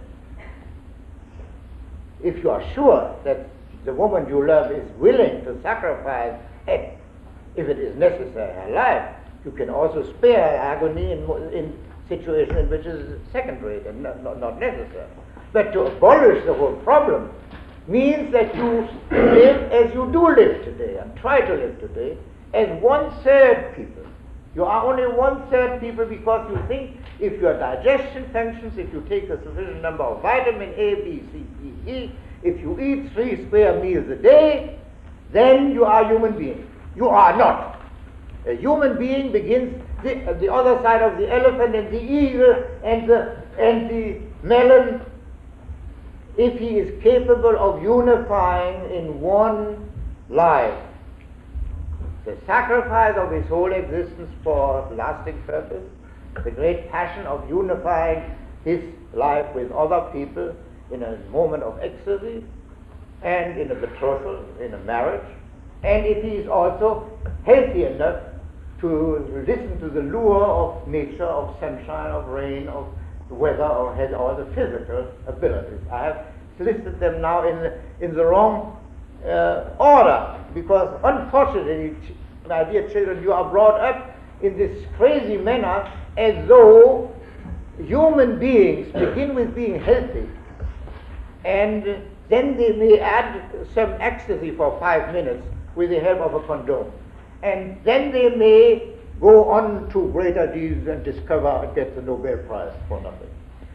If you are sure that the woman you love is willing to sacrifice, if it is necessary, her life, you can also spare her agony in, in situations in which it is second rate and not, not, not necessary. But to abolish the whole problem means that you live as you do live today, and try to live today, as one-third people. You are only one-third people because you think if your digestion functions, if you take a sufficient number of vitamin A, B, C, D, E, if you eat three square meals a day, then you are a human being. You are not. A human being begins the, uh, the other side of the elephant and the eagle and the, and the melon if he is capable of unifying in one life the sacrifice of his whole existence for lasting purpose, the great passion of unifying his life with other people in a moment of ecstasy, and in a betrothal, in a marriage, and if he is also healthy enough to listen to the lure of nature, of sunshine, of rain, of weather, or has all the physical abilities. I have listed them now in the, in the wrong uh, order, because unfortunately, my dear children, you are brought up in this crazy manner as though human beings begin with being healthy, and then they may add some ecstasy for five minutes with the help of a condom. And then they may go on to greater deeds and discover and get the Nobel Prize for nothing.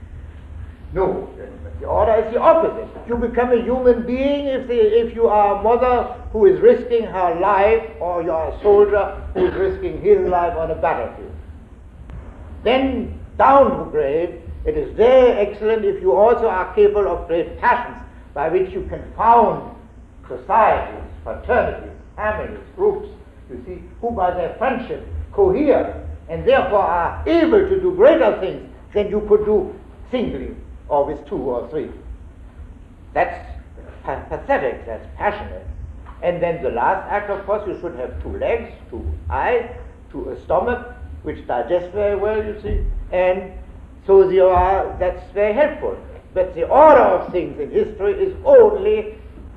No, the order is the opposite. You become a human being if, the, if you are a mother who is risking her life, or you are a soldier who is risking his life on a battlefield. Then downgrade, it is very excellent if you also are capable of great passions by which you can found societies, fraternities, families, groups, you see, who by their friendship cohere and therefore are able to do greater things than you could do singly or with two or three. That's pa- pathetic, that's passionate. And then the last act, of course, you should have two legs, two eyes, two a stomach, which digests very well, you see, and so you are, that's very helpful. But the order of things in history is only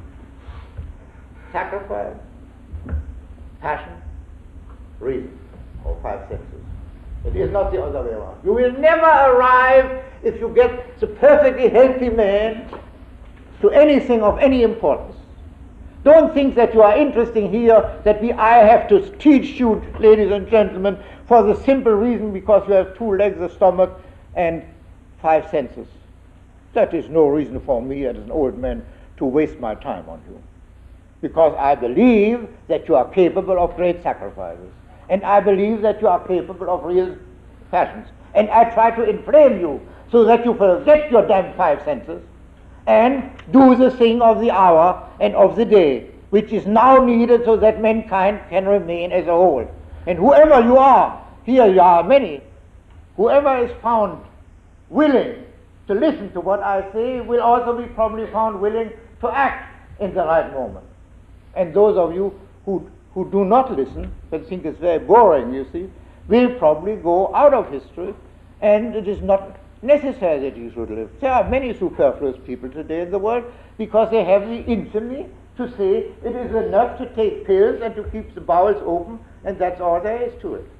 sacrifice, passion, reason, or five senses. It is not the other way around. You will never arrive, if you get the perfectly healthy man, to anything of any importance. Don't think that you are interesting here, that we, I have to teach you, ladies and gentlemen, for the simple reason because you have two legs, a stomach, and five senses. That is no reason for me as an old man to waste my time on you. Because I believe that you are capable of great sacrifices. And I believe that you are capable of real passions. And I try to inflame you so that you forget your damn five senses and do the thing of the hour and of the day, which is now needed so that mankind can remain as a whole. And whoever you are, here you are many, whoever is found willing to listen to what I say will also be probably found willing to act in the right moment. And those of you who, who do not listen, but think it's very boring, you see, will probably go out of history, and it is not necessary that you should live. There are many superfluous people today in the world because they have the infamy to say it is enough to take pills and to keep the bowels open, and that's all there is to it.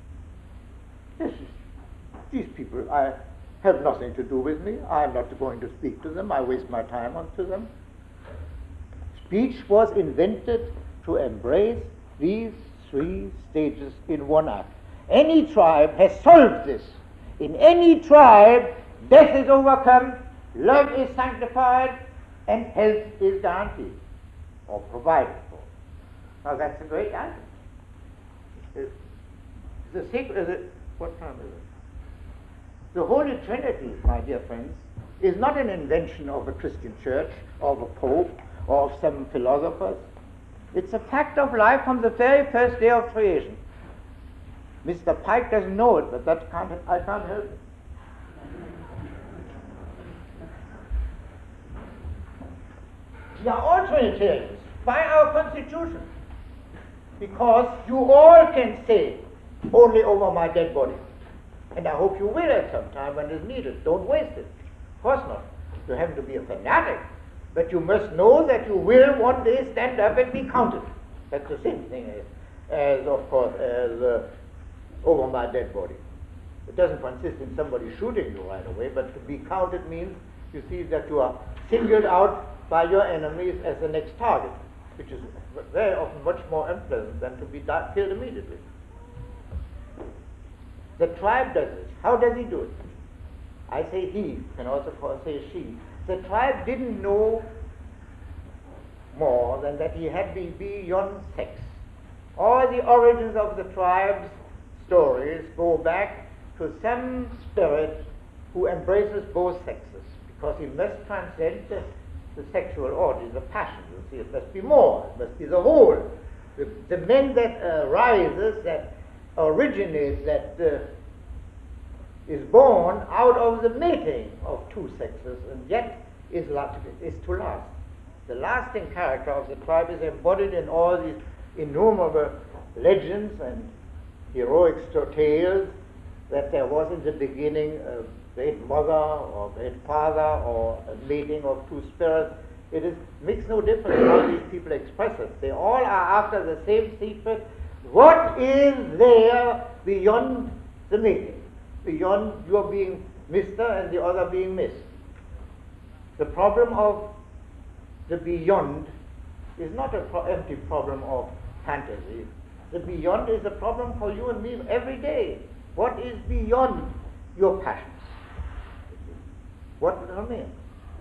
This is, these people I have nothing to do with me. I am not going to speak to them. I waste my time on to them. Speech was invented to embrace these three stages in one act. Any tribe has solved this. In any tribe, death is overcome, love is sanctified, and health is guaranteed or provided for. Now that's a great item. It's the secret. What time is it? The Holy Trinity, my dear friends, is not an invention of the Christian Church, or of a Pope, or of some philosophers. It's a fact of life from the very first day of creation. Mister Pike doesn't know it, but that can't, I can't help it. We are all Trinitarians by our Constitution, because you all can say, only over my dead body. And I hope you will at some time when it's needed. Don't waste it. Of course not. You have to be a fanatic, but you must know that you will one day stand up and be counted. That's the same thing as, as of course, as uh, over my dead body. It doesn't consist in somebody shooting you right away, but to be counted means, you see, that you are singled out by your enemies as the next target, which is very often much more unpleasant than to be di- killed immediately. The tribe does it. How does he do it? I say he, can also say she. The tribe didn't know more than that he had been beyond sex. All the origins of the tribe's stories go back to some spirit who embraces both sexes, because he must transcend the, the sexual orgy, the passion. You see, it must be more. It must be the whole. The, the men that uh, rises, that originates, that uh, is born out of the mating of two sexes, and yet is, last, is to last. The lasting character of the tribe is embodied in all these innumerable legends and heroic tales that there was in the beginning a great mother or great father or a mating of two spirits. It is, makes no difference how these people express it. They all are after the same secret. What is there beyond the mating? Beyond your being Mister and the other being Miss? The problem of the beyond is not an pro- empty problem of fantasy. The beyond is a problem for you and me every day. What is beyond your passions? What remains?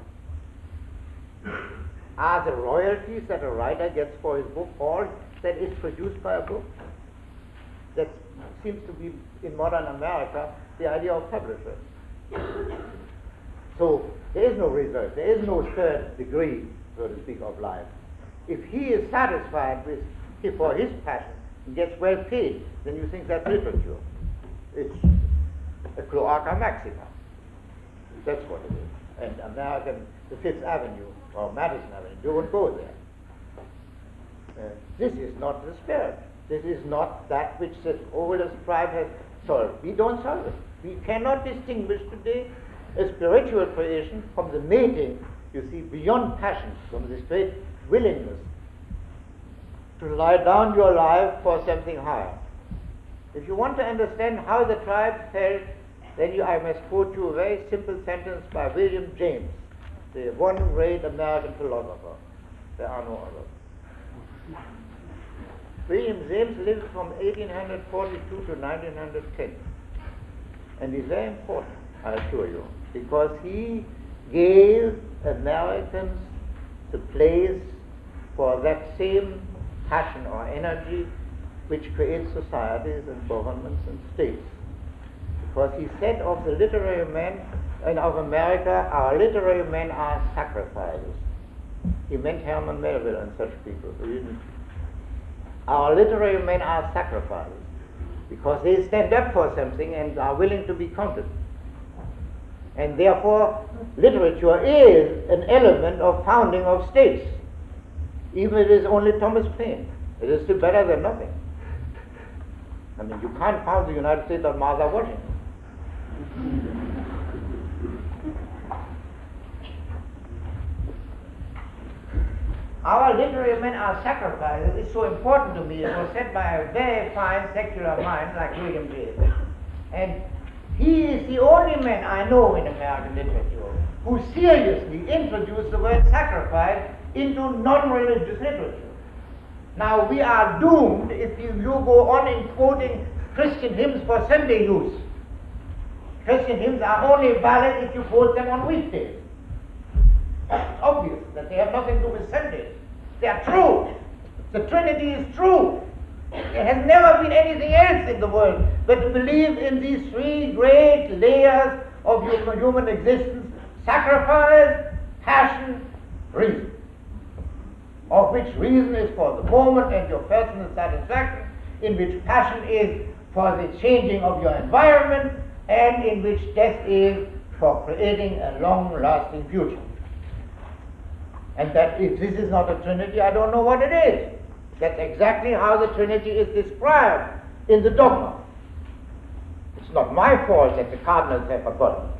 Are the royalties that a writer gets for his book all that is produced by a book? That seems to be, in modern America, the idea of publishers. So there is no result, there is no third degree, so to speak, of life. If he is satisfied with for his passion and gets well paid, then you think that's literature. It's a cloaca maxima. That's what it is. And American, the Fifth Avenue or Madison Avenue, you won't go there. Uh, this is not the spirit. This is not that which the oldest tribe has solved. We don't solve it. We cannot distinguish today a spiritual creation from the mating, you see, beyond passion, from this great willingness to lie down your life for something higher. If you want to understand how the tribe felt, then you, I must quote you a very simple sentence by William James, the one great American philosopher. There are no others. William James lived from eighteen forty-two to nineteen ten. And he's very important, I assure you, because he gave Americans the place for that same passion or energy which creates societies and governments and states. Because he said of the literary men and of America, our literary men are sacrifices. He meant Herman Melville and such people. He didn't. Our literary men are sacrifices because they stand up for something and are willing to be counted. And therefore, literature is an element of founding of states. Even if it is only Thomas Paine, it is still better than nothing. I mean, you can't found the United States on Martha Washington. Our literary men are sacrifices. It's so important to me. It was said by a very fine secular mind like William James. And he is the only man I know in American literature who seriously introduced the word sacrifice into non-religious literature. Now we are doomed if you, you go on in quoting Christian hymns for Sunday use. Christian hymns are only valid if you quote them on weekdays. It's obvious that they have nothing to do with Sundays. They are true. The Trinity is true. There has never been anything else in the world but to believe in these three great layers of human, human existence: sacrifice, passion, reason. Of which reason is for the moment and your personal satisfaction, in which passion is for the changing of your environment, and in which death is for creating a long-lasting future. And that if this is not a Trinity, I don't know what it is. That's exactly how the Trinity is described in the dogma. It's not my fault that the cardinals have forgotten.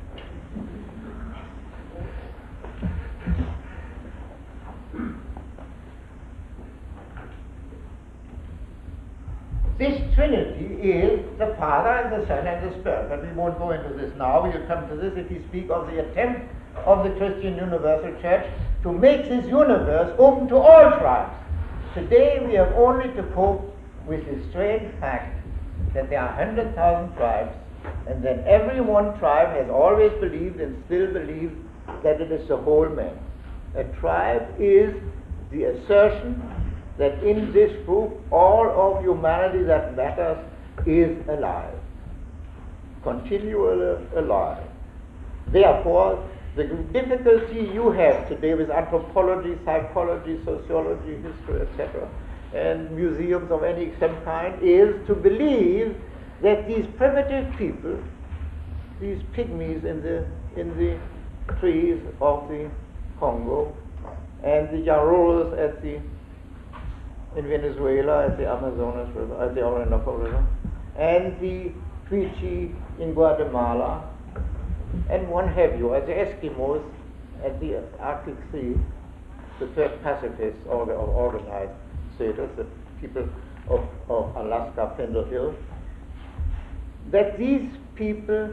This Trinity is the Father and the Son and the Spirit. But we won't go into this now. We will come to this if we speak of the attempt of the Christian Universal Church to make this universe open to all tribes. Today we have only to cope with the strange fact that there are one hundred thousand tribes, and that every one tribe has always believed and still believes that it is the whole man. A tribe is the assertion that in this group all of humanity that matters is alive, continually alive. Therefore, the difficulty you have today with anthropology, psychology, sociology, history, et cetera, and museums of any some kind, is to believe that these primitive people, these pygmies in the in the trees of the Congo, and the Yaruros at the in Venezuela at the Amazonas River, at the Orinoco River, and the Quechua in Guatemala, and what have you, as the Eskimos at the Arctic Sea, the third pacifists, or the or organized status, the people of, of Alaska, Pendle Hill, that these people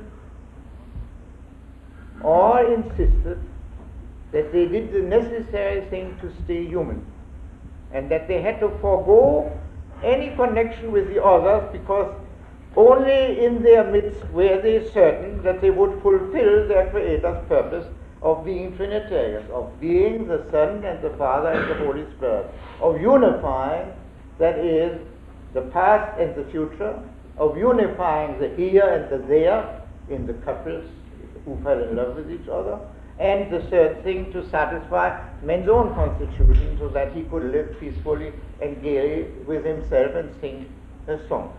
all insisted that they did the necessary thing to stay human, and that they had to forego any connection with the others, because only in their midst were they certain that they would fulfill their Creator's purpose of being Trinitarians, of being the Son and the Father and the Holy Spirit, of unifying, that is, the past and the future, of unifying the here and the there in the couples who fell in love with each other, and the third thing, to satisfy man's own constitution so that he could live peacefully and gaily with himself and sing a song.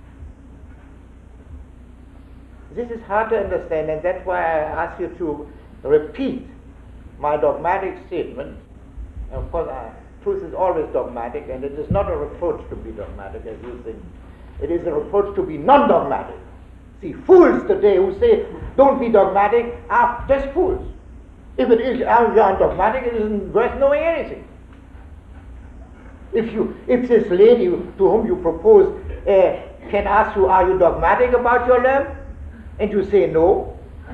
This is hard to understand, and that's why I ask you to repeat my dogmatic statement. And of course, I, truth is always dogmatic, and it is not a reproach to be dogmatic, as you think. It is a reproach to be non-dogmatic. See, fools today who say, don't be dogmatic, are just fools. If it is, you aren't dogmatic, it isn't worth knowing anything. If you, if this lady to whom you propose uh, can ask you, are you dogmatic about your love? And you say no.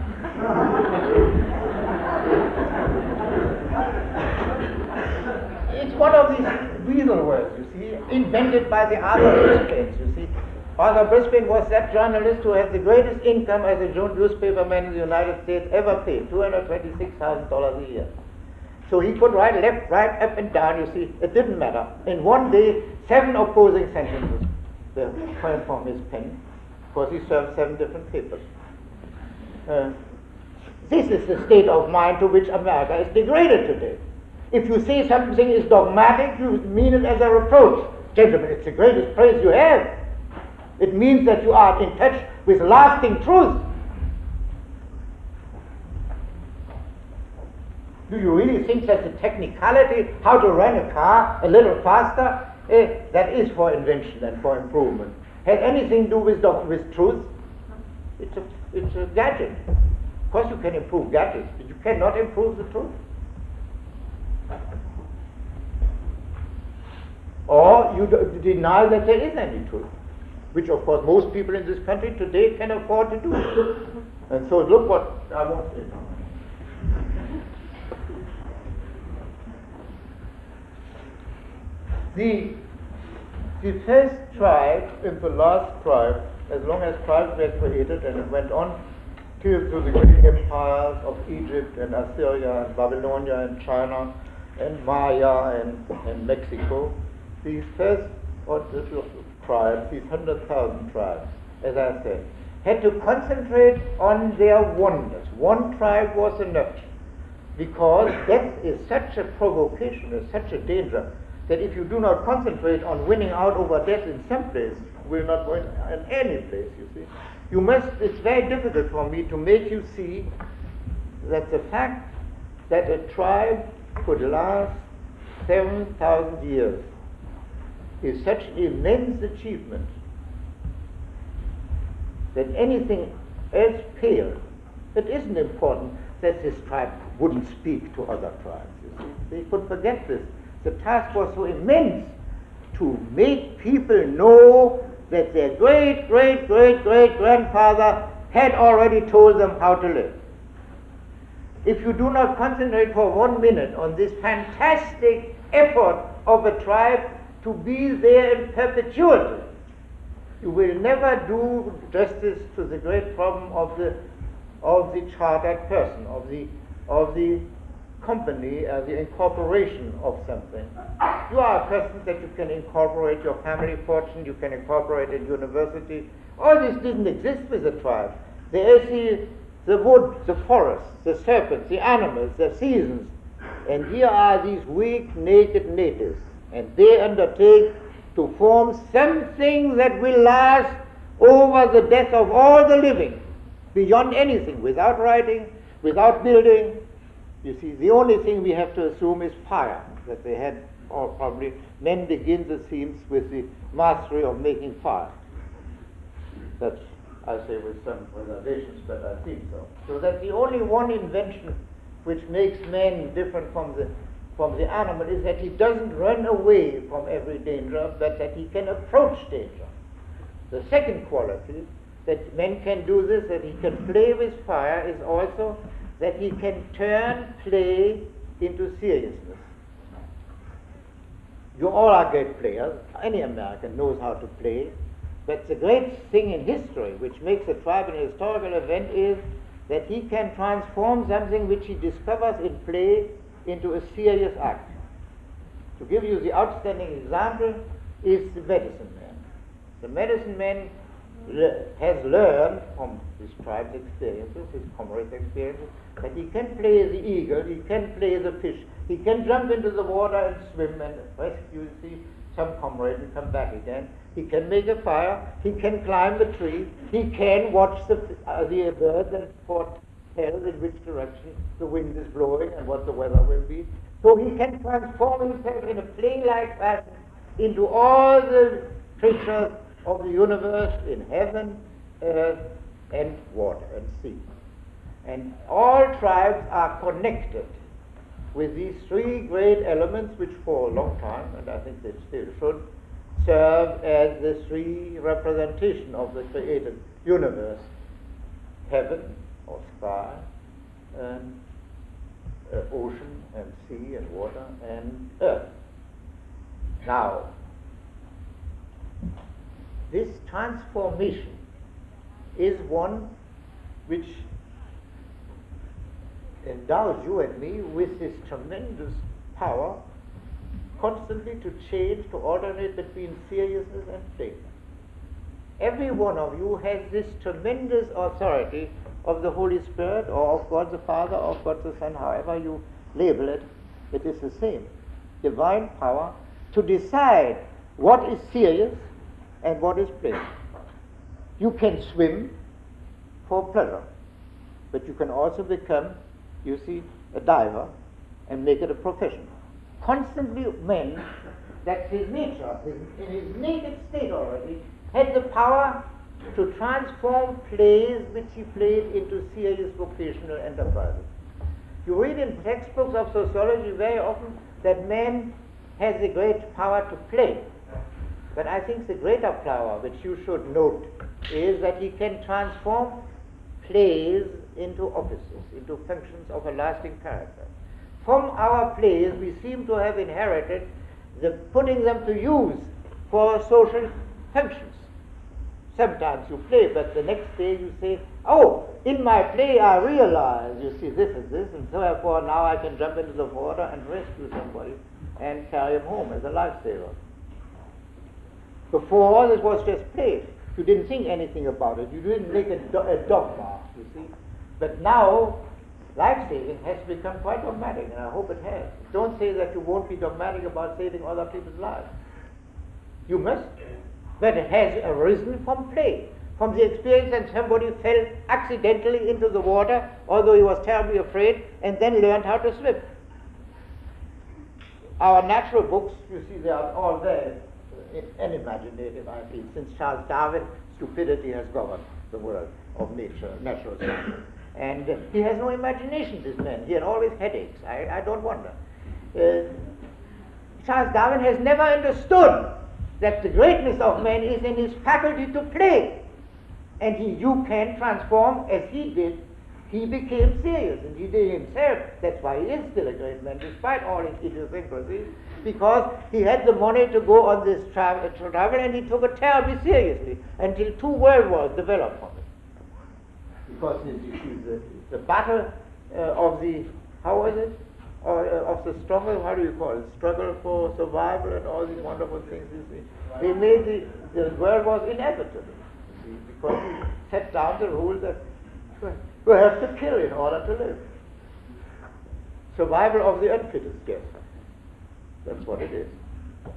It's one of these weasel words, you see, invented by the Arthur Brisbane, you see. Arthur Brisbane was that journalist who had the greatest income as a newspaperman in the United States ever paid, two hundred twenty-six thousand dollars a year. So he could write left, right, up and down, you see, it didn't matter. In one day, seven opposing sentences came from his pen, because he served seven different papers. Uh, this is the state of mind to which America is degraded today. If you say something is dogmatic, you mean it as a reproach. Gentlemen, it's the greatest praise you have. It means that you are in touch with lasting truth. Do you really think that the technicality, how to run a car a little faster, eh, that is for invention and for improvement, has anything to do with, with truth? It's a, it's a gadget. Of course you can improve gadgets, but you cannot improve the truth. Or you d- deny that there is any truth, which of course most people in this country today can afford to do. And so look what I want to say now. The, the first tribe and the last tribe, as long as tribes were created, and it went on till to the great empires of Egypt and Assyria and Babylonia and China and Maya and, and Mexico, these first tribes, these hundred thousand tribes, as I said, had to concentrate on their oneness. One tribe was enough, because death is such a provocation, is such a danger, that if you do not concentrate on winning out over death in some place, you will not win in any place, you see. You must, it's very difficult for me to make you see that the fact that a tribe could last seven thousand years is such an immense achievement that anything else pales. It isn't important that this tribe wouldn't speak to other tribes, you see. They could forget this. The task was so immense to make people know that their great, great, great, great grandfather had already told them how to live. If you do not concentrate for one minute on this fantastic effort of a tribe to be there in perpetuity, you will never do justice to the great problem of the of the chartered person, of the of the company, uh, the incorporation of something. You are a person that you can incorporate your family fortune, you can incorporate a university. All this didn't exist with the tribe. There is the, the wood, the forest, the serpents, the animals, the seasons. And here are these weak, naked natives. And they undertake to form something that will last over the death of all the living, beyond anything, without writing, without building. You see, the only thing we have to assume is fire, that they had, or probably men begin the themes with the mastery of making fire. That's, I say with some reservations, but I think so. So that's the only one invention which makes man different from the from the animal, is that he doesn't run away from every danger, but that he can approach danger. The second quality that men can do this, that he can play with fire, is also that he can turn play into seriousness. You all are great players. Any American knows how to play. But the great thing in history, which makes a tribe an historical event, is that he can transform something which he discovers in play into a serious act. To give you the outstanding example is the medicine man. The medicine man le- has learned from his tribe's experiences, his comrades' experiences, that he can play the eagle, he can play the fish, he can jump into the water and swim and rescue, see, some comrade and come back again. He can make a fire, he can climb the tree, he can watch the, uh, the birds and foretell in which direction the wind is blowing and what the weather will be. So he can transform himself in a play-like fashion into all the creatures of the universe in heaven, earth, and water and sea. And all tribes are connected with these three great elements, which for a long time, and I think they still should, serve as the three representation of the created universe: heaven or sky, and uh, ocean and sea and water and earth. Now, this transformation is one which endows you and me with this tremendous power constantly to change, to alternate between seriousness and play. Every one of you has this tremendous authority of the Holy Spirit, or of God the Father, or of God the Son, however you label it, it is the same. Divine power to decide what is serious and what is play. You can swim for pleasure, but you can also become, you see, a diver and make it a profession. Constantly men, that's his nature, his, in his naked state already, had the power to transform plays which he played into serious vocational enterprises. You read in textbooks of sociology very often that man has a great power to play. But I think the greater power which you should note is that he can transform plays into offices, into functions of a lasting character. From our plays we seem to have inherited the putting them to use for social functions. Sometimes you play, but the next day you say, oh, in my play I realize, you see, this is this, and therefore now I can jump into the water and rescue somebody and carry him home as a lifesaver. Before, this was just play. You didn't think anything about it. You didn't make a, do- a dogma, you see. But now, life-saving has become quite dogmatic, and I hope it has. Don't say that you won't be dogmatic about saving other people's lives. You must. But it has arisen from play, from the experience that somebody fell accidentally into the water, although he was terribly afraid, and then learned how to swim. Our natural books, you see, they are all there, unimaginative, I feel. Since Charles Darwin, stupidity has governed the world of nature, natural science. And uh, he has no imagination, this man. He had always headaches. I, I don't wonder. Uh, Charles Darwin has never understood that the greatness of man is in his faculty to play. And he, you can transform, as he did. He became serious, and he did himself. That's why he is still a great man, despite all his idiosyncrasies, because he had the money to go on this tra- travel, and he took it terribly seriously, until two world wars developed from it. Because you see, the, the battle uh, of the, how was it? Or, uh, of the struggle, how do you call it? Struggle for survival and all these wonderful things, you see. They made the, the world was inevitable, you see, because he set down the rule that you have to kill in order to live. Survival of the unfittest, yes. That's what it is.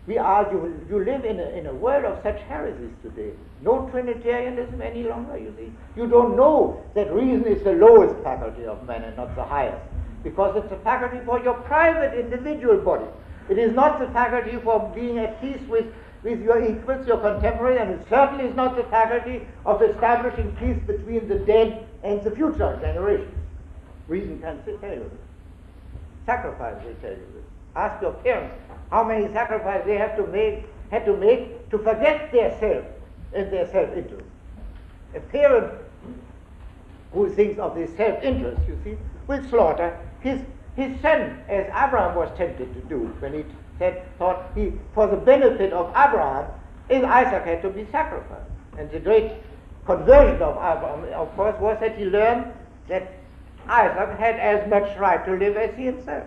We are, you, you live in a, in a world of such heresies today. No Trinitarianism any longer, you see. You don't know that reason is the lowest faculty of man and not the highest, because it's a faculty for your private individual body. It is not the faculty for being at peace with, with your equals, your contemporaries, and it certainly is not the faculty of establishing peace between the dead and the future generations. Reason can tell you this. Sacrifice will tell you this. Ask your parents how many sacrifices they have to make, had to make to forget their self and their self-interest. A parent who thinks of his self-interest, you see, will slaughter his, his son, as Abraham was tempted to do when he said, thought he, for the benefit of Abraham, Isaac had to be sacrificed. And the great conversion of Abraham, of course, was that he learned that Isaac had as much right to live as he himself.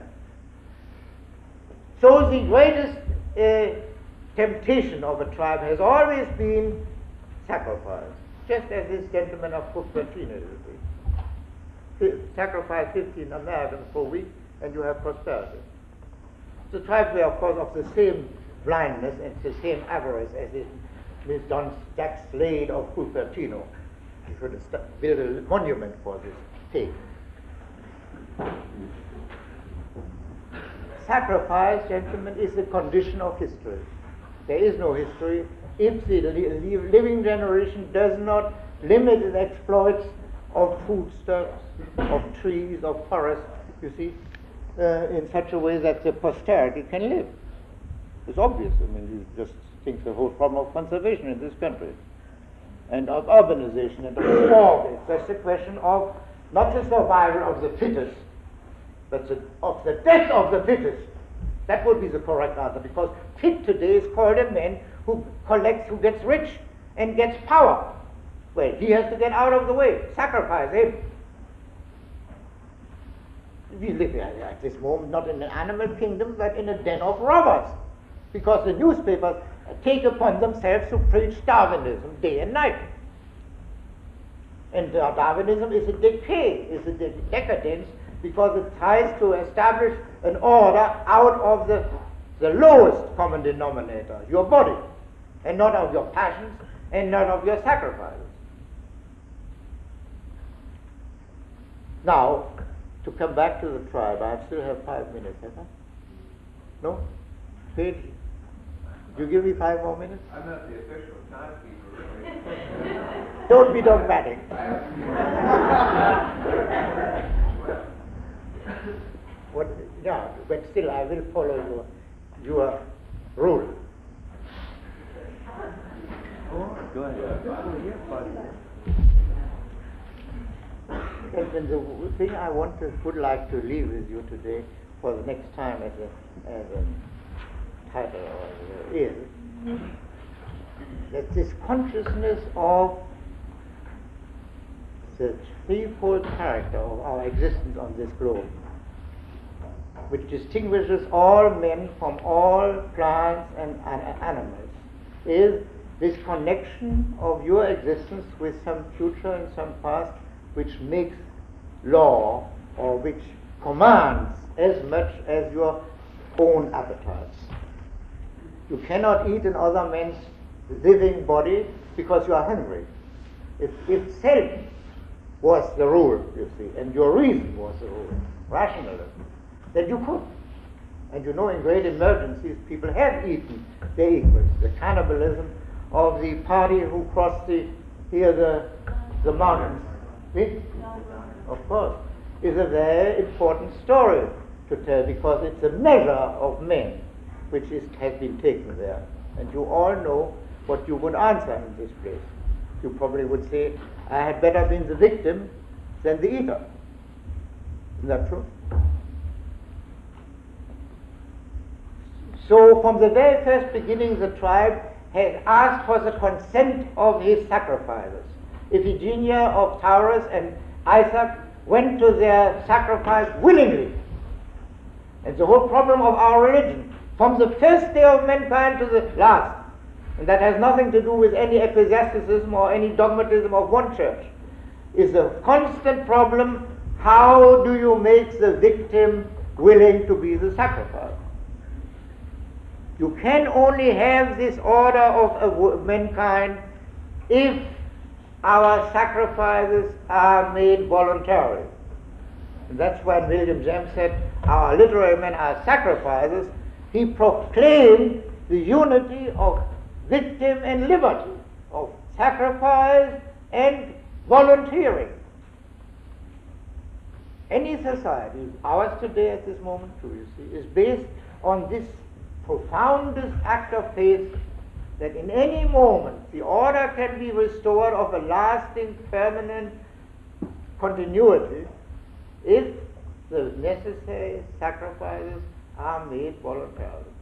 So the greatest uh, temptation of a tribe has always been sacrifice, just as this gentleman of Cupertino will sacrifice fifteen Americans per week and you have prosperity. The tribes were, of course, of the same blindness and the same avarice as this Miss John Jack Slade of Cupertino. He should have built a monument for this take. Sacrifice, gentlemen, is the condition of history. There is no history if the li li living generation does not limit its exploits of foodstuffs, of trees, of forests, you see, uh, in such a way that the posterity can live. It's obvious. I mean, you just think the whole problem of conservation in this country, and of urbanization, and of smog. It's just a question of not the survival of the fittest, but the, of the death of the fittest. That would be the correct answer, because fit today is called a man who collects, who gets rich and gets power. Well, he has to get out of the way. Sacrifice him. We live at this moment not in an animal kingdom, but in a den of robbers, because the newspapers take upon themselves to preach Darwinism day and night. And uh, Darwinism is a decay, is a de decadence, because it tries to establish an order out of the, the lowest common denominator, your body, and not of your passions, and not of your sacrifices. Now, to come back to the tribe, I still have five minutes, have I? No? Page? You give me five more minutes? I'm not the official timekeeper, really. Don't be dogmatic. What? Yeah, but still I will follow your, your rule. Oh, go ahead. And then the thing I want to, would like to leave with you today for the next time as a, as a title or is that this consciousness of the threefold character of our existence on this globe, which distinguishes all men from all plants and an animals, is this connection of your existence with some future and some past, which makes law, or which commands as much as your own appetites. You cannot eat another man's living body because you are hungry. If, if self was the rule, you see, and your reason was the rule, rationalism, then you could. And you know, in great emergencies, people have eaten their equals. The cannibalism of the party who crossed the, here the, the mountains, see? Of course, is a very important story to tell, because it's a measure of men which is, has been taken there. And you all know what you would answer in this place. You probably would say, I had better been the victim than the eater. Isn't that true? So from the very first beginning, the tribe had asked for the consent of his sacrifices. Iphigenia of Taurus and Isaac went to their sacrifice willingly. And the whole problem of our religion, from the first day of mankind to the last, and that has nothing to do with any ecclesiasticism or any dogmatism of one church, is a constant problem: how do you make the victim willing to be the sacrifice? You can only have this order of mankind if our sacrifices are made voluntarily. And that's when William James said, our literary men are sacrifices. He proclaimed the unity of victim and liberty, of sacrifice and volunteering. Any society, ours today at this moment too, you see, is based on this profoundest act of faith that in any moment the order can be restored of a lasting, permanent continuity if the necessary sacrifices are made voluntarily.